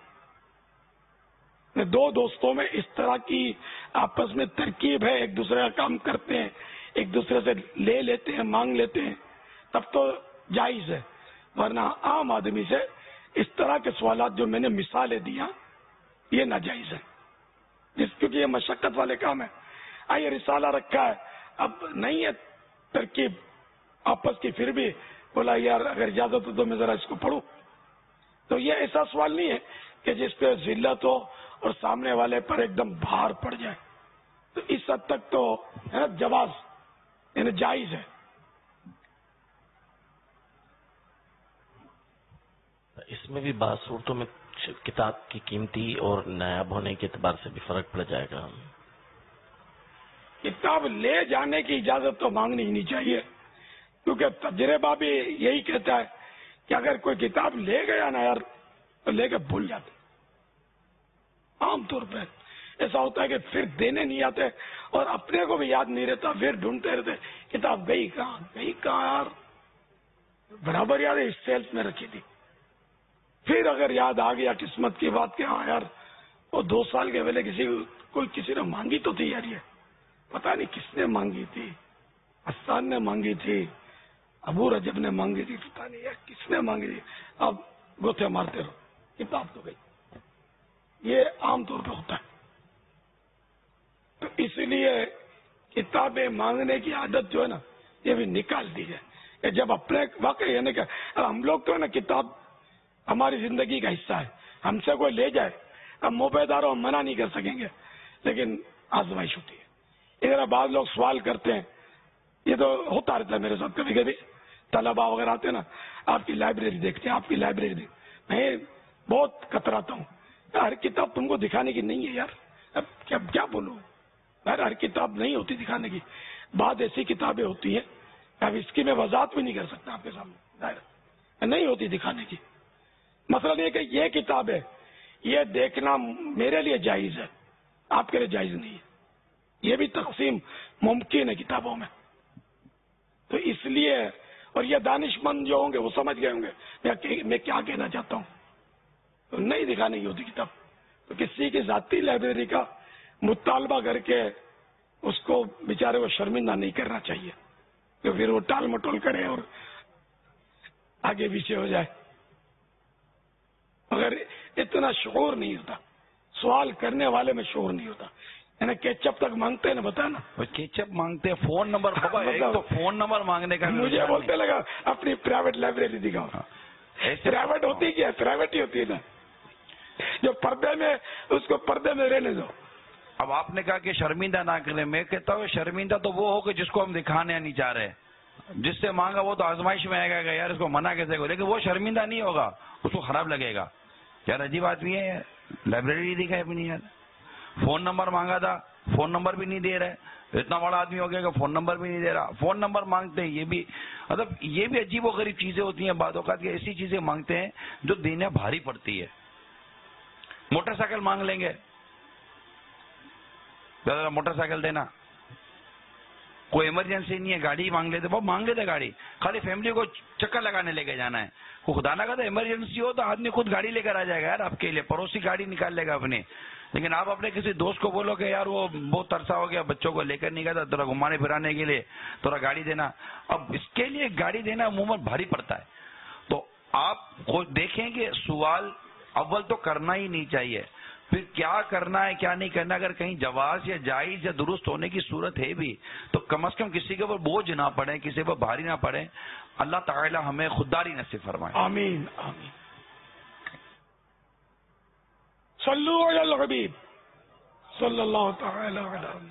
دو دوستوں میں اس طرح کی آپس میں ترکیب ہے, ایک دوسرے کا کام کرتے ہیں, ایک دوسرے سے لے لیتے ہیں, مانگ لیتے ہیں, تب تو جائز ہے. ورنہ عام آدمی سے اس طرح کے سوالات جو میں نے مثالیں دیا یہ ناجائز ہے, کیونکہ یہ مشقت والے کام ہے. یہ رسالہ رکھا ہے, اب نہیں ہے ترکیب آپس کی, پھر بھی بولا یار اگر اجازت ہو تو میں ذرا اس کو پڑھوں. تو یہ ایسا سوال نہیں ہے کہ جس پہ ذلت ہو اور سامنے والے پر ایک دم بھار پڑ جائے. تو اس حد تک تو جواز یعنی جائز ہے. اس میں بھی بعض صورتوں میں کتاب کی قیمتی اور نایاب ہونے کے اعتبار سے بھی فرق پڑ جائے گا. کتاب لے جانے کی اجازت تو مانگنی ہی نہیں چاہیے, کیونکہ تجربہ بھی یہی کہتا ہے کہ اگر کوئی کتاب لے گیا نا یار تو لے کے بھول جاتے. عام طور پہ ایسا ہوتا ہے کہ پھر دینے نہیں آتے اور اپنے کو بھی یاد نہیں رہتا, پھر ڈھونڈتے رہتے کتاب گئی کہاں یار, برابر یاد ہے اس سیلف میں رکھی تھی. پھر اگر یاد آ گیا قسمت کی بات کہ ہاں یار وہ 2 سال کے پہلے کسی نے مانگی تو تھی یار, یہ پتہ نہیں کس نے مانگی تھی, حسان نے مانگی تھی, ابو رجب نے مانگی تھی, پتہ نہیں یار کس نے مانگی تھی. اب گوتھے مارتے رہو, کتاب تو گئی. یہ عام طور پہ ہوتا ہے. تو اس لیے کتابیں مانگنے کی عادت جو ہے نا یہ بھی نکال دی جائے. جب اپنے واقعی یعنی کہ ہم لوگ تو ہے نا کتاب ہماری زندگی کا حصہ ہے, ہم سے کوئی لے جائے اب موبیداروں ہم منع نہیں کر سکیں گے, لیکن آزمائش ہوتی ہے. ادھر بعض لوگ سوال کرتے ہیں, یہ تو ہوتا رہتا ہے میرے ساتھ کبھی کبھی, طلبا وغیرہ آتے ہیں نا, آپ کی لائبریری دیکھتے ہیں, آپ کی لائبریری دیکھتے, میں بہت کتراتا ہوں, ہر کتاب تم کو دکھانے کی نہیں ہے یار. اب کیا بولوں یار, ہر کتاب نہیں ہوتی دکھانے کی. بعض ایسی کتابیں ہوتی ہیں اب اس کی میں وضاحت بھی نہیں کر سکتا آپ کے سامنے, نہیں ہوتی دکھانے کی. مثلا یہ کہ یہ کتاب ہے, یہ دیکھنا میرے لیے جائز ہے، آپ کے لیے جائز نہیں ہے. یہ بھی تقسیم ممکن ہے کتابوں میں. تو اس لیے، اور یہ دانش مند جو ہوں گے وہ سمجھ گئے ہوں گے میں کیا کہنا چاہتا ہوں. تو نہیں دکھانی ہوتی کتاب. تو کسی کی ذاتی لائبریری کا مطالبہ کر کے اس کو بیچارے کو شرمندہ نہیں کرنا چاہیے کہ پھر وہ ٹال مٹول کرے اور آگے پیچھے ہو جائے. مگر اتنا شعور نہیں ہوتا، سوال کرنے والے میں شعور نہیں ہوتا. یعنی کیچپ تک مانگتے ہیں نا، بتانا کیچپ مانگتے ہیں، فون نمبر بابا ایک تو فون نمبر مانگنے کا مجھے بولتے لگا اپنی پرائیویٹ لائبریری دکھاؤ. پرائیویٹ ہوتی کیا ہے؟ پرائیویٹ ہی ہوتی ہے نا، جو پردے میں اس کو پردے میں رہنے دو. اب آپ نے کہا کہ شرمندہ نہ کریں، میں کہتا ہوں شرمندہ تو وہ ہو کہ جس کو ہم دکھانے نہیں چاہ رہے. جس سے مانگا وہ تو آزمائش میں آئے گا کہ یار اس کو منع کیسے کرو، لیکن وہ شرمندہ نہیں ہوگا، اس کو خراب لگے گا. یار عجیب آدمی ہے، لائبریری دکھائے بھی نہیں. یار فون نمبر مانگا تھا، فون نمبر بھی نہیں دے رہے. اتنا بڑا آدمی ہو گیا کہ فون نمبر بھی نہیں دے رہا. فون نمبر مانگتے ہیں، یہ بھی مطلب یہ بھی عجیب و غریب چیزیں ہوتی ہیں. بعض اوقات کی ایسی چیزیں مانگتے ہیں جو دینے بھاری پڑتی ہے. موٹر سائیکل مانگ لیں گے، موٹر سائیکل دینا. کوئی ایمرجنسی نہیں ہے، گاڑی مانگ لیتے، بہت مانگ لیتے گاڑی، خالی فیملی کو چکر لگانے لے کے جانا ہے. خدا نہ کرے ایمرجنسی ہو تو آدمی خود گاڑی لے کر آ جائے گا یار آپ کے لیے، پڑوسی گاڑی نکال لے گا اپنے. لیکن آپ اپنے کسی دوست کو بولو کہ یار وہ بہت ترسا ہو گیا، بچوں کو لے کر نہیں گیا تھا، تھوڑا گھمانے پھرانے کے لیے تھوڑا گاڑی دینا. اب اس کے لیے گاڑی دینا عموماً بھاری پڑتا ہے. تو آپ خود دیکھیں کہ سوال اول تو کرنا ہی نہیں چاہیے، پھر کیا کرنا ہے کیا نہیں کرنا. اگر کہیں جواز یا جائز یا درست ہونے کی صورت ہے بھی تو کم از کم کسی کے اوپر بوجھ نہ پڑے، کسی پر بھاری نہ پڑے. اللہ تعالی ہمیں خودداری نصیب فرمائے. آمین آمین. صلو علی الحبیب صلی اللہ تعالی علیہ وسلم.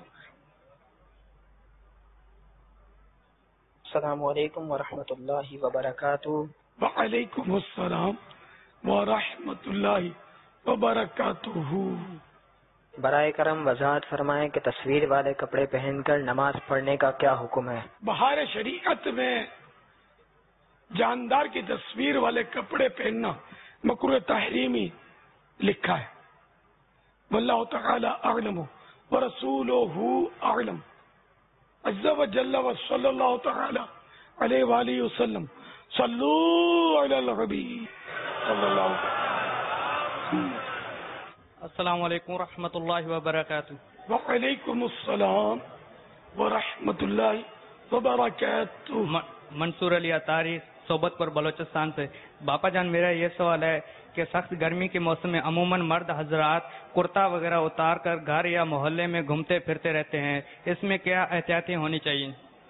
السلام علیکم ورحمۃ اللہ وبرکاتہ. وعلیکم السلام ورحمۃ اللہ وبرکاتہ. برائے کرم وضاحت فرمائیں کہ تصویر والے کپڑے پہن کر نماز پڑھنے کا کیا حکم ہے؟ بہار شریعت میں جاندار کی تصویر والے کپڑے پہننا مکروہ تحریمی لکھا ہے. واللہ تعالی اعلم ورسولہ اعلم عز وجل وصلی اللہ تعالی علیہ وآلہ وسلم. صلو علی الحبیب صلی اللہ علیہ وسلم. السلام علیکم ورحمۃ اللہ وبرکاتہ. وعلیکم السلام ورحمۃ اللہ وبرکاتہ. منصور علی اطاری، صحبت پر بلوچستان سے. باپا جان میرا یہ سوال ہے کہ سخت گرمی کے موسم میں عموماً مرد حضرات کرتا وغیرہ اتار کر گھر یا محلے میں گھومتے پھرتے رہتے ہیں، اس میں کیا احتیاطیں ہونی چاہیے؟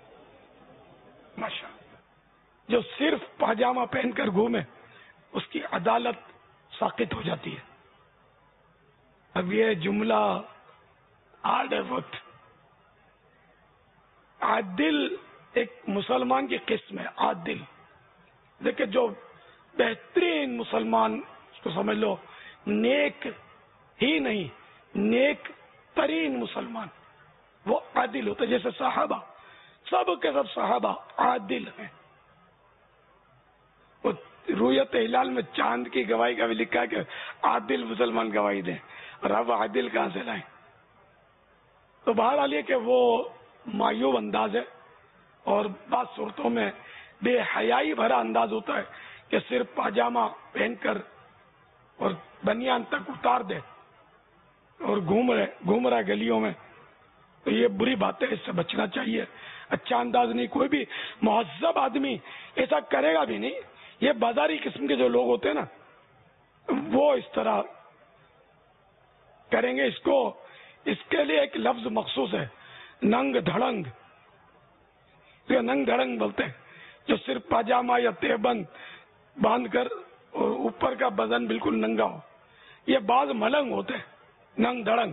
ماشاء جو صرف پاجامہ پہن کر گھومے اس کی عدالت ساقط ہو جاتی ہے. اب یہ جملہ آڈ وقت عادل ایک مسلمان کی قسم ہے. عادل دیکھیں جو بہترین مسلمان اس کو سمجھ لو، نیک ہی نہیں نیک ترین مسلمان وہ عادل ہوتا ہے. جیسے صحابہ، سب کے سب صحابہ عادل ہیں. وہ رویت ہلال میں چاند کی گواہی کا بھی لکھا ہے کہ عادل مسلمان گواہی دیں، اور اب عادل کہاں سے لائیں؟ تو بہرحال یہ کہ وہ معیوب انداز ہے، اور بعض صورتوں میں بے حیائی بھرا انداز ہوتا ہے کہ صرف پاجامہ پہن کر اور بنیان تک اتار دے اور گھوم رہا ہے گلیوں میں. تو یہ بری بات ہے، اس سے بچنا چاہیے. اچھا انداز نہیں، کوئی بھی مہذب آدمی ایسا کرے گا بھی نہیں. یہ بازاری قسم کے جو لوگ ہوتے ہیں نا وہ اس طرح کریں گے. اس کے لیے ایک لفظ مخصوص ہے، ننگ دھڑنگ. ننگ دھڑنگ بولتے ہیں جو صرف پاجامہ یا تہبند باندھ کر اور اوپر کا بدن بالکل ننگا ہو. یہ بعض ملنگ ہوتے ہیں ننگ دھڑنگ.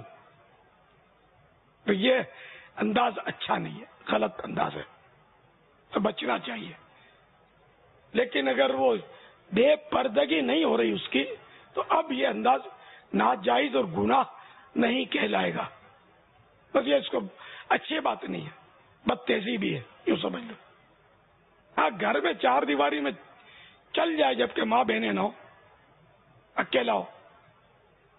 تو یہ انداز اچھا نہیں ہے، غلط انداز ہے، تو بچنا چاہیے. لیکن اگر وہ بے پردگی نہیں ہو رہی اس کی تو اب یہ انداز ناجائز اور گناہ نہیں کہلائے گا. بس یہ اس کو اچھی بات نہیں ہے، بد تہذیبی ہے، یوں سمجھ لو. ہاں گھر میں چار دیواری میں چل جائے جبکہ ماں بہنیں نہ ہو، اکیلا ہو،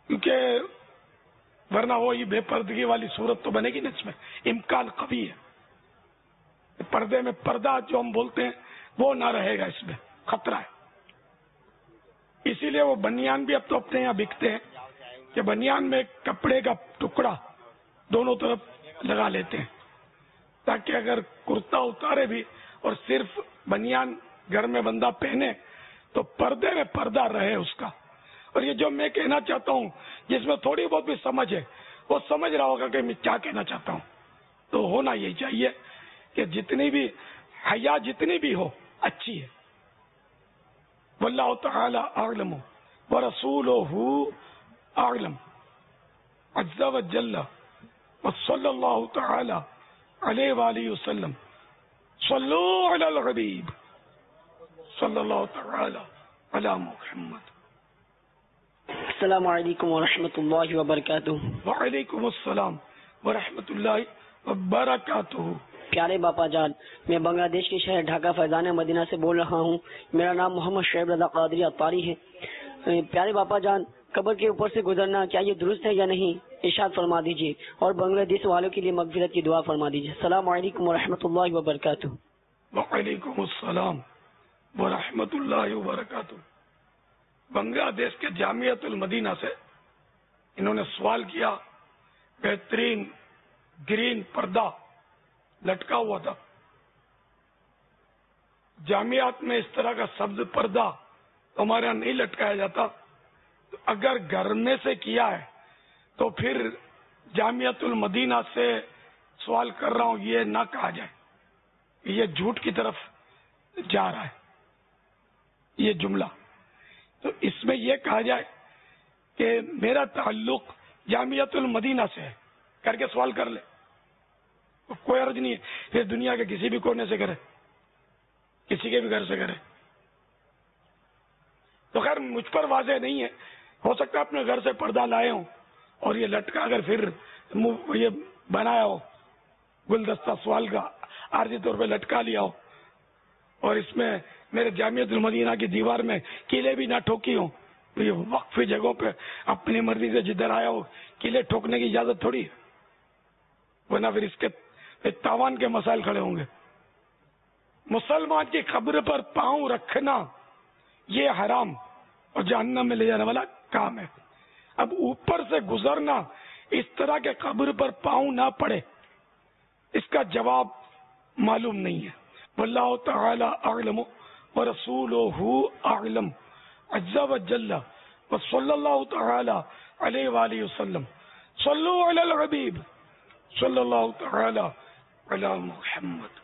کیونکہ ورنہ وہی بے پردگی والی صورت تو بنے گی نا. اس میں امکان قوی ہے. پردے میں پردہ جو ہم بولتے ہیں وہ نہ رہے گا, اس میں خطرہ ہے. اسی لیے وہ بنیان بھی اب تو اپنے یہاں بکتے ہیں کہ بنیان میں کپڑے کا ٹکڑا دونوں طرف لگا لیتے ہیں, تاکہ اگر کرتا اتارے بھی اور صرف بنیان گھر میں بندہ پہنے تو پردے میں پردہ رہے اس کا. اور یہ جو میں کہنا چاہتا ہوں جس میں تھوڑی بہت بھی سمجھ ہے وہ سمجھ رہا ہوگا کہ میں کیا کہنا چاہتا ہوں. تو ہونا یہی چاہیے کہ جتنی بھی حیا جتنی بھی ہو اچھی ہے. واللہ تعالی اعلم ورسولہ اعلم عز وجل وصلی اللہ تعالی علیہ وآلہ وسلم. صلو علی الحبیب صلی اللہ تعالی علی محمد. السلام علیکم ورحمۃ اللہ وبرکاتہ. وعلیکم السلام ورحمۃ اللہ وبرکاتہ. پیارے باپا جان, میں بنگلہ دیش کے شہر ڈھاکہ فیضان مدینہ سے بول رہا ہوں. میرا نام محمد شعیب رضا قادری اطاری ہے. پیارے باپا جان, قبر کے اوپر سے گزرنا کیا یہ درست ہے یا نہیں, ارشاد فرما دیجیے, اور بنگلہ دیش والوں کے لیے مغفرت کی دعا فرما دیجیے. السلام علیکم ورحمۃ اللہ وبرکاتہ. وعلیکم السلام ورحمۃ اللہ وبرکاتہ. بنگلہ دیش کے جامعۃ المدینہ سے انہوں نے سوال کیا. بہترین گرین پردہ لٹکا ہوا تھا. جامعات میں اس طرح کا سبز پردہ ہمارے یہاں نہیں لٹکایا جاتا. تو اگر گھر میں سے کیا ہے تو پھر جامعۃ المدینہ سے سوال کر رہا ہوں یہ نہ کہا جائے, یہ جھوٹ کی طرف جا رہا ہے یہ جملہ. تو اس میں یہ کہا جائے کہ میرا تعلق جامعۃ المدینہ سے ہے کر کے سوال کر لے, کوئی عرض نہیں ہے. پھر دنیا کے کسی بھی کونے سے کرے, کسی کے بھی گھر سے کرے. تو خیر مجھ پر واضح نہیں ہے, ہو سکتا ہے اپنے گھر سے پردہ لائے ہوں اور یہ لٹکا کر پھر یہ بنایا ہو گلدستہ سوال کا, عارضی طور پہ لٹکا لیا ہو, اور اس میں میرے جامعۃ المدینہ کی دیوار میں کیلے بھی نہ ٹھوکی ہوں. یہ وقفی جگہوں پہ اپنی مرضی سے جدھر آیا ہو کیلے ٹھوکنے کی اجازت تھوڑی ہے, ورنہ پھر اس کے تاوان کے مسائل کھڑے ہوں گے. مسلمان کی قبر پر پاؤں رکھنا یہ حرام اور جہنم میں لے جانے والا کام ہے. اب اوپر سے گزرنا اس طرح کے قبر پر پاؤں نہ پڑے, اس کا جواب معلوم نہیں ہے. واللہ تعالی اعلم ورسولہ اعلم عز وجل وصلی اللہ تعالی علیہ وآلہ وسلم. صلو علی الحبیب صلی اللہ تعالی علی محمد.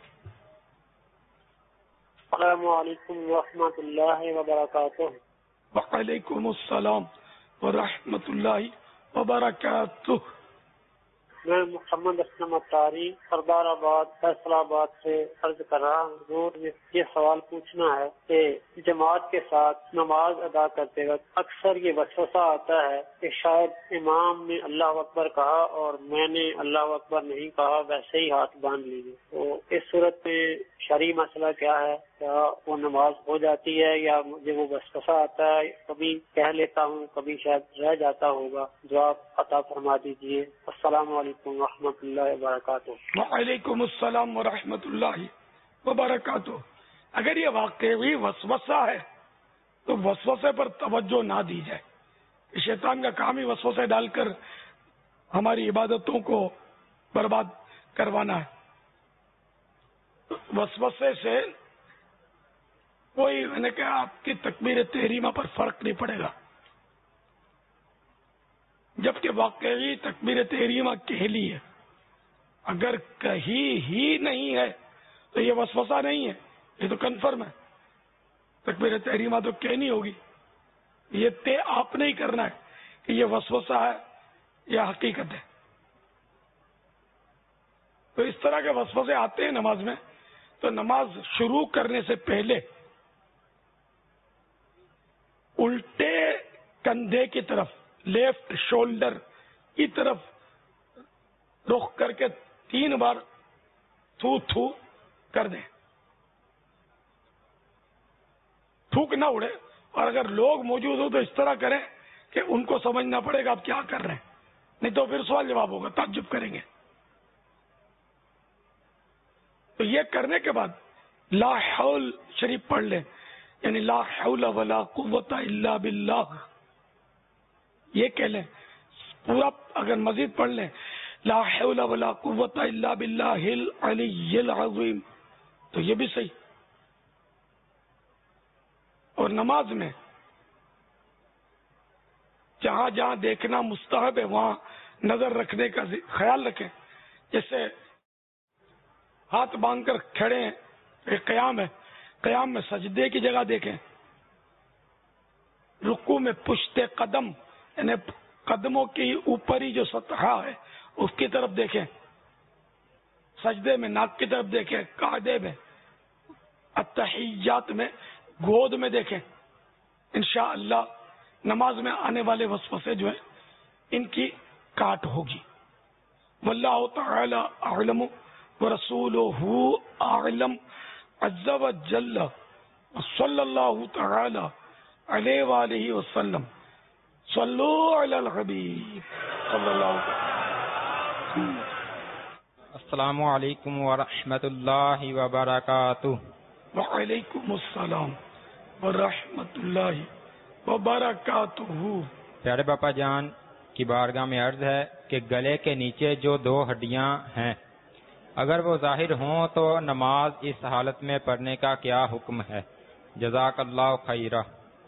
السلام علیکم ورحمۃ اللہ وبرکاتہ. وعلیکم السلام ورحمۃ اللہ وبرکاتہ. میں محمد اسلم اطاری سردار آباد فیصل آباد سے عرض کر رہا ہوں. حضور یہ سوال پوچھنا ہے کہ جماعت کے ساتھ نماز ادا کرتے وقت اکثر یہ وسوسہ آتا ہے کہ شاید امام نے اللہ اکبر کہا اور میں نے اللہ اکبر نہیں کہا, ویسے ہی ہاتھ باندھ لیجیے. تو اس صورت میں شرعی مسئلہ کیا ہے؟ کیا وہ نماز ہو جاتی ہے یا مجھے وہ وسوسہ آتا ہے, کبھی کہہ لیتا ہوں کبھی شاید رہ جاتا ہوگا, جواب عطا فرما دیجیے. السلام علیکم ورحمۃ اللہ وبرکاتہ. وعلیکم السلام ورحمۃ اللہ وبرکاتہ. اگر یہ واقعی وسوسہ ہے تو وسوسے پر توجہ نہ دی جائے. شیطان کا کام ہی وسوسے ڈال کر ہماری عبادتوں کو برباد کروانا ہے. وسوسے سے کوئی میں نے کہا آپ کی تکبیر تحریمہ پر فرق نہیں پڑے گا, جبکہ واقعی تکبیر تحریمہ کہلی ہے. اگر کہیں ہی نہیں ہے تو یہ وسوسہ نہیں ہے, یہ تو کنفرم ہے. تکبیر تحریمہ تو کہنی ہوگی, یہ طے آپ نہیں کرنا ہے کہ یہ وسوسہ ہے یا حقیقت ہے. تو اس طرح کے وسوسے آتے ہیں نماز میں, تو نماز شروع کرنے سے پہلے الٹے کندھے کی طرف, لیفٹ شولڈر کی طرف رخ کر کے 3 بار تھو تھو کر دیں. تھوک نہ اڑے, اور اگر لوگ موجود ہو تو اس طرح کریں کہ ان کو سمجھنا پڑے گا آپ کیا کر رہے ہیں، نہیں تو پھر سوال جواب ہوگا، تعجب کریں گے. تو یہ کرنے کے بعد لا حول شریف پڑھ لیں، یعنی لا حول ولا قوت الا باللہ یہ کہہ لیں پورا. اگر مزید پڑھ لیں لا حول ولا قوت الا باللہ العلی العظیم تو یہ بھی صحیح. اور نماز میں جہاں جہاں دیکھنا مستحب ہے وہاں نظر رکھنے کا خیال رکھیں. جیسے ہاتھ باندھ کر کھڑے ہیں، ایک قیام ہے، قیام میں سجدے کی جگہ دیکھیں. رکوع میں پشت قدم یعنی قدموں کی اوپری جو سطح ہے اس کی طرف دیکھیں. سجدے میں ناک کی طرف دیکھیں، قعدے میں، التحیات میں گود میں دیکھیں. انشاءاللہ نماز میں آنے والے وسوسے جو ہیں ان کی کاٹ ہوگی. واللہ تعالی اعلم ورسولہ اعلم عز وجل صلی اللہ تعالی علیہ وآلہ وسلم. صلو علی الحبیب صلی اللہ علیہ وسلم. السلام علیکم ورحمۃ اللہ وبرکاتہ. وعلیکم السلام ورحمۃ اللہ وبرکاتہ. پیارے باپا جان کی بارگاہ میں عرض ہے کہ گلے کے نیچے جو 2 ہڈیاں ہیں اگر وہ ظاہر ہوں تو نماز اس حالت میں پڑھنے کا کیا حکم ہے؟ جزاک اللہ خیرہ.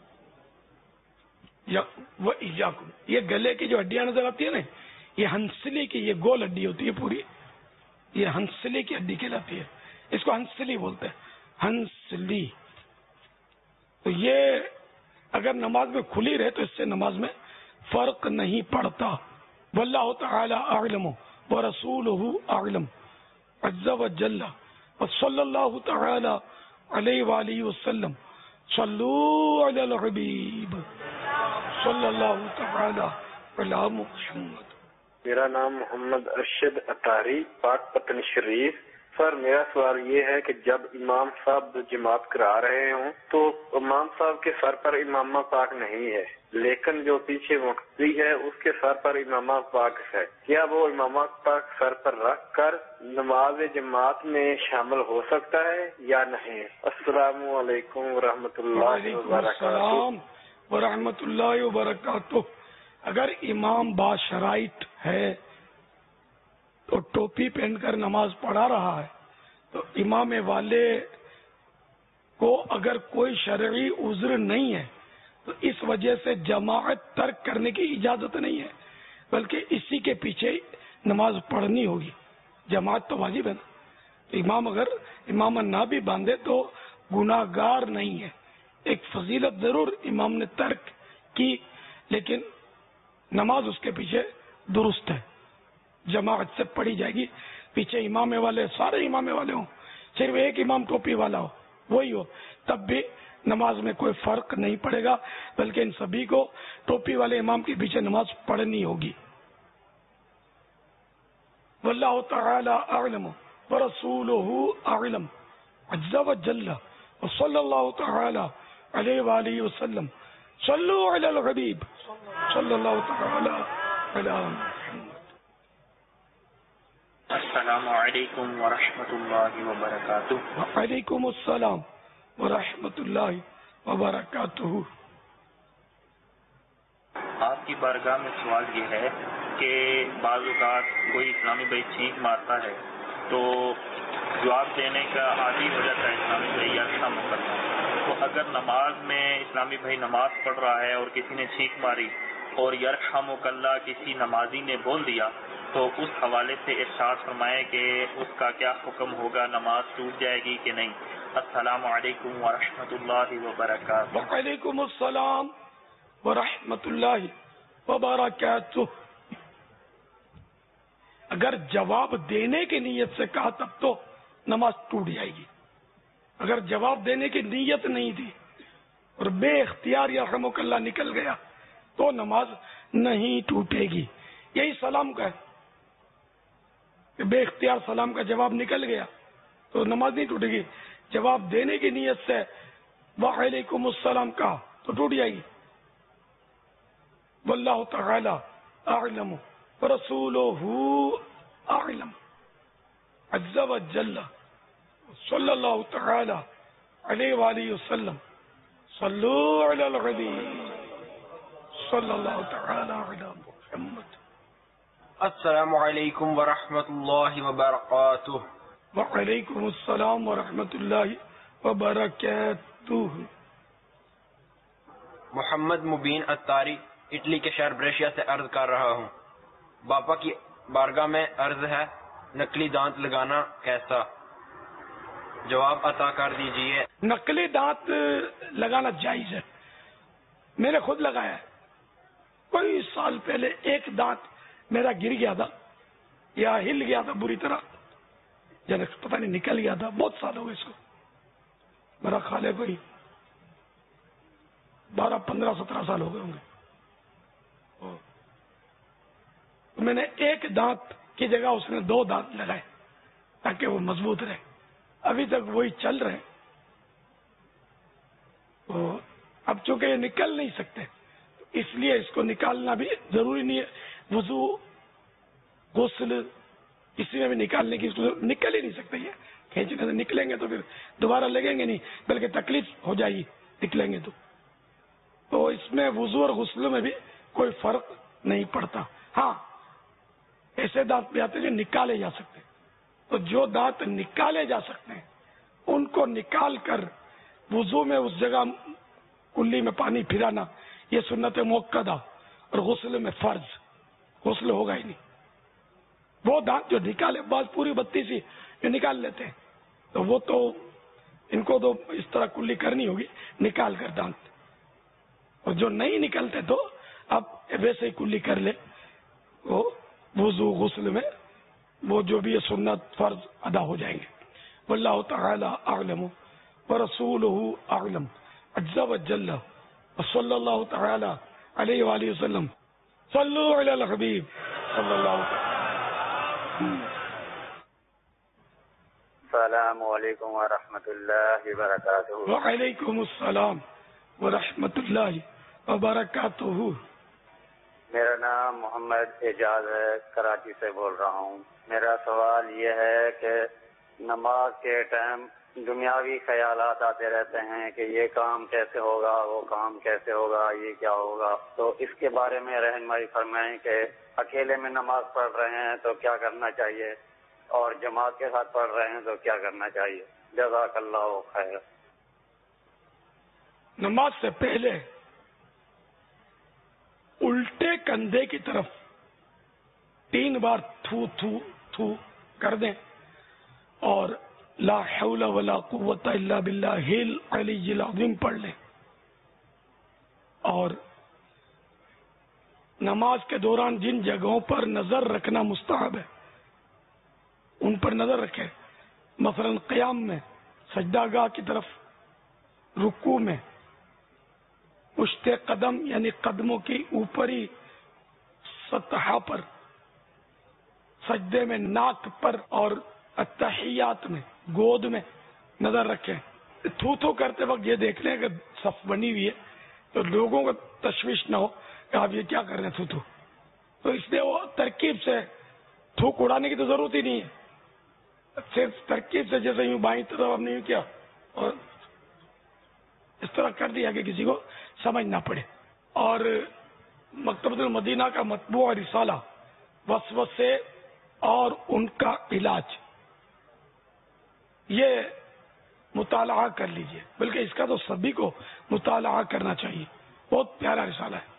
یہ گلے کی جو ہڈیاں نظر آتی ہیں نا، یہ ہنسلی کی یہ گول ہڈی ہوتی ہے پوری، یہ ہنسلی کی ہڈی کہلاتی ہے. اس کو ہنسلی بولتے ہیں، ہنسلی. تو یہ اگر نماز میں کھلی رہے تو اس سے نماز میں فرق نہیں پڑتا. واللہ تعالی اعلم ورسولہ اعلم عز وجل وصلی اللہ تعالی علیہ وآلہ وسلم. صلو علی الحبیب صلی اللہ تعالی علی محمد. میرا نام محمد ارشد اطاری، پاک پتن شریف. سر میرا سوال یہ ہے کہ جب امام صاحب جماعت کرا رہے ہوں تو امام صاحب کے سر پر امامہ پاک نہیں ہے، لیکن جو پیچھے مقتدی ہے اس کے سر پر امامہ پاک ہے، کیا وہ امامہ پاک سر پر رکھ کر نماز جماعت میں شامل ہو سکتا ہے یا نہیں؟ السلام علیکم ورحمۃ اللہ وبرکاتہ. ورحمۃ اللہ وبرکاتہ. اگر امام باشرائط ہے تو ٹوپی پہن کر نماز پڑھا رہا ہے تو امام والے کو اگر کوئی شرعی عذر نہیں ہے تو اس وجہ سے جماعت ترک کرنے کی اجازت نہیں ہے، بلکہ اسی کے پیچھے نماز پڑھنی ہوگی. جماعت تو واجب ہے نا. تو امام اگر امام نہ بھی باندھے تو گناہ گار نہیں ہے. ایک فضیلت ضرور امام نے ترک کی لیکن نماز اس کے پیچھے درست ہے، جماعت سے پڑھی جائے گی. پیچھے امام والے سارے امام والے ہوں، صرف ایک امام ٹوپی والا ہو وہی ہو، تب بھی نماز میں کوئی فرق نہیں پڑے گا، بلکہ ان سبھی کو ٹوپی والے امام کے پیچھے نماز پڑھنی ہوگی. واللہ تعالی اعلم ورسولہ اعلم عز وجل وصلی اللہ تعالی علیہ وآلہ وسلم. صلو علی الحبیب صلی اللہ تعالی علی محمد. السلام علیکم ورحمۃ اللہ وبرکاتہ. وعلیکم السلام ورحمۃ اللہ وبرکاتہ. آپ کی بارگاہ میں سوال یہ ہے کہ بعض اوقات کوئی اسلامی بھائی چیخ مارتا ہے تو جواب دینے کا عادی ہو جاتا ہے اسلامی بھائی یا اچھا مقدمہ. تو اگر نماز میں اسلامی بھائی نماز پڑھ رہا ہے اور کسی نے چیخ ماری اور یرحمک اللہ کسی نمازی نے بول دیا تو اس حوالے سے ارشاد فرمائے کہ اس کا کیا حکم ہوگا، نماز ٹوٹ جائے گی کہ نہیں؟ السلام علیکم ورحمۃ اللہ وبرکاتہ. وعلیکم السلام ورحمۃ اللہ وبرکاتہ. اگر جواب دینے کی نیت سے کہا تب تو نماز ٹوٹ جائے گی. اگر جواب دینے کی نیت نہیں تھی اور بے اختیار یرحمک اللہ نکل گیا تو نماز نہیں ٹوٹے گی. یہی سلام کا ہے کہ بے اختیار سلام کا جواب نکل گیا تو نماز نہیں ٹوٹے گی. جواب دینے کی نیت سے وعلیکم السلام کہا تو ٹوٹ جائے گی. واللہ تعالی اعلم ورسولہ اعلم عز وجل صلی اللہ تعالی علیہ وآلہ وسلم صلو علی الحبیب صلی اللہ تعالی علی محمد. السلام علیکم ورحمۃ اللہ وبرکاتہ. وعلیکم السلام ورحمۃ اللہ وبرکاتہ. محمد مبین اتاری اٹلی کے شہر بریشیا سے عرض کر رہا ہوں. باپا کی بارگاہ میں عرض ہے نقلی دانت لگانا کیسا؟ جواب عطا کر دیجئے. نقلی دانت لگانا جائز ہے. میں نے خود لگایا ہے. کوئی سال پہلے ایک دانت میرا گر گیا تھا یا ہل گیا تھا بری طرح, یعنی پتہ نہیں نکل گیا تھا. بہت سال ہو گئے اس کو. میرا خیال ہے کوئی 12, 15, 17 سال ہو گئے ہوں گے. میں نے ایک دانت کی جگہ اس نے 2 دانت لگائے تاکہ وہ مضبوط رہے. ابھی تک وہی چل رہے. اب چونکہ یہ نکل نہیں سکتے اس لیے اس کو نکالنا بھی ضروری نہیں ہے. وضو غسل اسی میں بھی نکالنے کی نکل ہی نہیں سکتے. یہ کھینچنے سے نکلیں گے تو پھر دوبارہ لگیں گے نہیں, بلکہ تکلیف ہو جائے گی نکلیں گے تو اس میں وضو اور غسل میں بھی کوئی فرق نہیں پڑتا. ہاں ایسے دانت بھی آتے ہیں جو نکالے جا سکتے ہیں. تو جو دانت نکالے جا سکتے ہیں ان کو نکال کر وضو میں اس جگہ کلی میں پانی پھرانا یہ سنت موقدہ, اور غسل میں فرض. غسل ہوگا ہی نہیں. وہ دانت جو نکالے, بعض پوری 32 ہی جو نکال لیتے ہیں تو وہ تو ان کو تو اس طرح کلی کرنی ہوگی نکال کر دانت. اور جو نہیں نکلتے تو اب ویسے ہی کلی کر لے. وہ وضو غسل میں وہ جو بھی سنت فرض ادا ہو جائیں گے. واللہ تعالی اعلم ورسولہ اعلم عز وجل صلی اللہ تعالی علیہ وآلہ وسلم صلو علی الحبیب صلی اللہ تعالی. السلام علیکم ورحمۃ اللہ وبرکاتہ. وعلیکم السلام ورحمۃ اللہ وبرکاتہ. میرا نام محمد اعجاز ہے, کراچی سے بول رہا ہوں. میرا سوال یہ ہے کہ نماز کے ٹائم دنیاوی خیالات آتے رہتے ہیں کہ یہ کام کیسے ہوگا, وہ کام کیسے ہوگا, یہ کیا ہوگا. تو اس کے بارے میں رہنمائی فرمائیں کہ اکیلے میں نماز پڑھ رہے ہیں تو کیا کرنا چاہیے, اور جماعت کے ساتھ پڑھ رہے ہیں تو کیا کرنا چاہیے. جزاک اللہ خیر. نماز سے پہلے الٹے کندھے کی طرف 3 بار تھو تھو تھو کر دیں اور لا حول ولا قوت الا باللہ العلی العظیم پڑھ لیں. اور نماز کے دوران جن جگہوں پر نظر رکھنا مستحب ہے ان پر نظر رکھیں. مثلا قیام میں سجدہ گاہ کی طرف, رکوع میں پشت قدم یعنی قدموں کی اوپری سطح پر, سجدے میں ناک پر, اور التحیات میں گود میں نظر رکھیں. تھو تھو کرتے وقت یہ دیکھ لیں کہ صف بنی ہوئی ہے تو لوگوں کو تشویش نہ ہو کہ آپ یہ کیا کر رہے ہیں تھو تھو. تو اس لیے وہ ترکیب سے تھوک اڑانے کی تو ضرورت ہی نہیں ہے. صرف ترکیب سے جیسے یوں بائیں طرف ہم نے یوں کیا اور اس طرح کر دیا کہ کسی کو سمجھ نہ پڑے. اور مکتبۃ المدینہ کا مطبوع رسالہ وسوسے اور ان کا علاج یہ مطالعہ کر لیجئے, بلکہ اس کا تو سبھی کو مطالعہ کرنا چاہیے. بہت پیارا رسالہ ہے.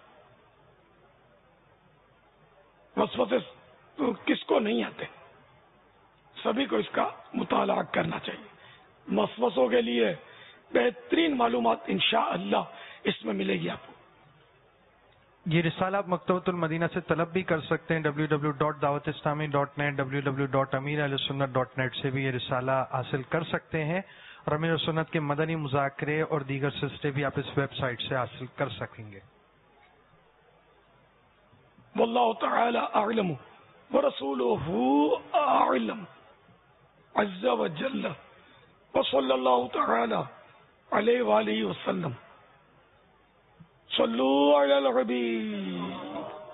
وسوسے کس کو نہیں آتے, سبھی کو اس کا مطالعہ کرنا چاہیے. وسوسوں کے لیے بہترین معلومات انشاءاللہ اس میں ملے گی آپ کو. یہ رسالہ آپ مکتبۃ المدینہ سے طلب بھی کر سکتے ہیں. www.dawatاسلامی.net www.amirahلسنت.net سے بھی یہ رسالہ حاصل کر سکتے ہیں, اور امیر السنت کے مدنی مذاکرے اور دیگر سلسلے بھی آپ اس ویب سائٹ سے حاصل کر سکیں گے. واللہ تعالی اعلم ورسولہ اعلم عز وجل وصلی اللہ تعالی علیہ وآلہ وسلم صلو علی الحبیب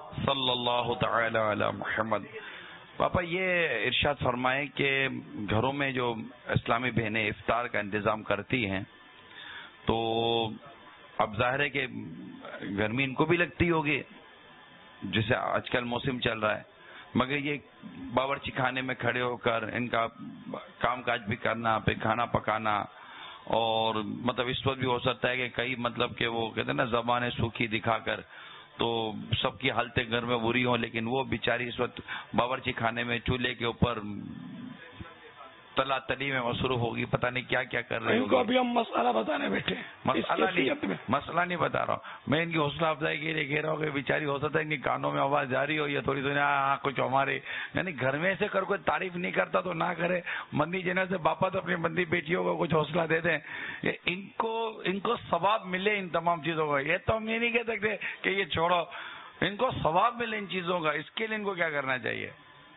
صلی اللہ تعالی علی محمد. پاپا یہ ارشاد فرمائیں کہ گھروں میں جو اسلامی بہنیں افطار کا انتظام کرتی ہیں تو اب ظاہر ہے کہ گرمی ان کو بھی لگتی ہوگی جسے آج کل موسم چل رہا ہے، مگر یہ باورچی خانے میں کھڑے ہو کر ان کا کام کاج بھی کرنا، پھر کھانا پکانا، اور مطلب اس وقت بھی ہو سکتا ہے کہ کئی مطلب کہ وہ کہتے ہیں نا زبانیں سوکھی دکھا کر تو سب کی حالتیں گھر میں بری ہوں، لیکن وہ بیچاری اس وقت باورچی خانے میں چولہے کے اوپر تلا تلی میں مصروف ہوگی، پتہ نہیں کیا کیا کر رہی ان ہوگی. کو ابھی ہم مسئلہ بتانے بیٹھے ہیں. مسئلہ نہیں بتا رہا ہوں میں، ان کی حوصلہ افزائی کے لیے کہہ رہا ہوں کہ بیچاری ہو سکتا ہے ان کی کانوں میں آواز جاری ہو یا تھوڑی تھوڑی کچھ ہمارے یعنی گھر میں سے کر کوئی تعریف نہیں کرتا تو نہ کرے. مندی جنہیں سے باپا تو اپنی مندی بیٹیوں کو کچھ حوصلہ دے دیں، ان کو ثواب ملے ان تمام چیزوں کا. یہ تو ہم یہ نہیں کہہ سکتے کہ یہ چھوڑو، ان کو ثواب ملے ان چیزوں کا، اس کے لیے ان کو کیا کرنا چاہیے؟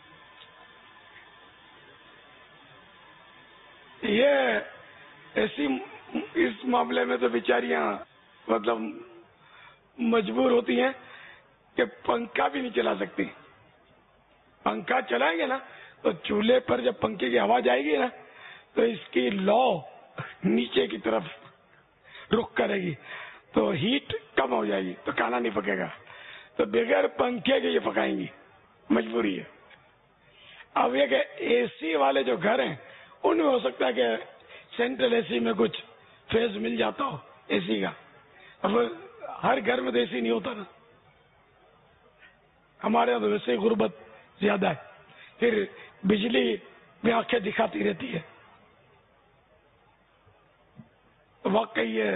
یہ ایسی اس معاملے میں تو بیچاریاں مطلب مجبور ہوتی ہیں کہ پنکھا بھی نہیں چلا سکتی. پنکھا چلائیں گے نا تو چولہے پر جب پنکھے کی ہوا جائے گی نا تو اس کی لو نیچے کی طرف رخ کرے گی تو ہیٹ کم ہو جائے گی تو کھانا نہیں پکے گا، تو بغیر پنکھے کے یہ پکائیں گی، مجبوری ہے. اب یہ کہ اے سی والے جو گھر ہیں ان میں ہو سکتا ہے کہ سینٹرل اے سی میں کچھ فیز مل جاتا ہو اے سی کا. اب ہر گھر میں تو اے سی نہیں ہوتا نا، ہمارے یہاں تو ویسے ہی غربت زیادہ ہے، پھر بجلی میں آنکھیں دکھاتی رہتی ہے. واقعی یہ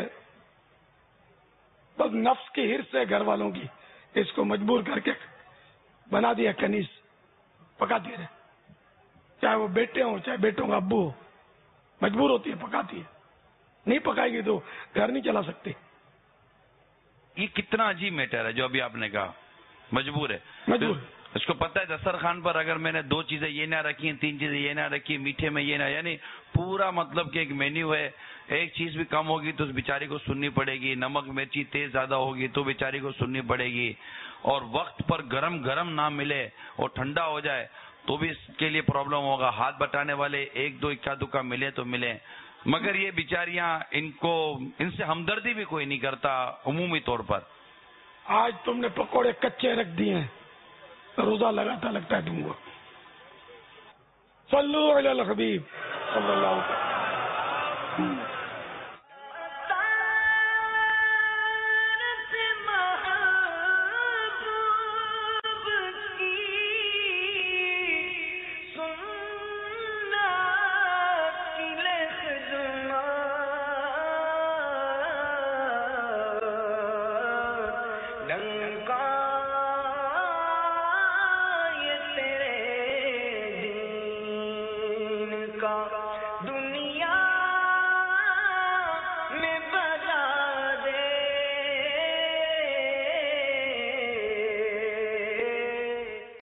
بس نفس کی حرص ہے گھر والوں کی، اس کو مجبور کر کے بنا دیا کنیز، پکاتی رہے، چاہے وہ بیٹے ہوں چاہے بیٹوں کا ابو ہو، مجبور ہوتی ہے پکاتی ہے. نہیں پکائے گی تو گھر نہیں چلا سکتے. یہ کتنا عجیب میٹر ہے جو ابھی آپ نے کہا، مجبور ہے. اس کو پتہ ہے دسترخوان پر اگر میں نے 2 چیزیں یہ نہ رکھی، 3 چیزیں یہ نہ رکھی، میٹھے میں یہ نہ، یعنی پورا مطلب کہ ایک مینیو ہے، ایک چیز بھی کم ہوگی تو اس بیچاری کو سننی پڑے گی، نمک مرچی تیز زیادہ ہوگی تو بیچاری کو سننی پڑے گی، اور وقت پر گرم گرم نہ ملے اور ٹھنڈا ہو جائے تو بھی اس کے لیے پرابلم ہوگا. ہاتھ بٹانے والے 1-2 اکا دکا ملے تو ملے، مگر یہ بیچاریاں ان سے ہمدردی بھی کوئی نہیں کرتا عمومی طور پر. آج تم نے پکوڑے کچے رکھ دیے ہیں، روزہ لگاتا لگتا ہے تم کو. صلو علی الحبیب صلی اللہ علیہ وسلم.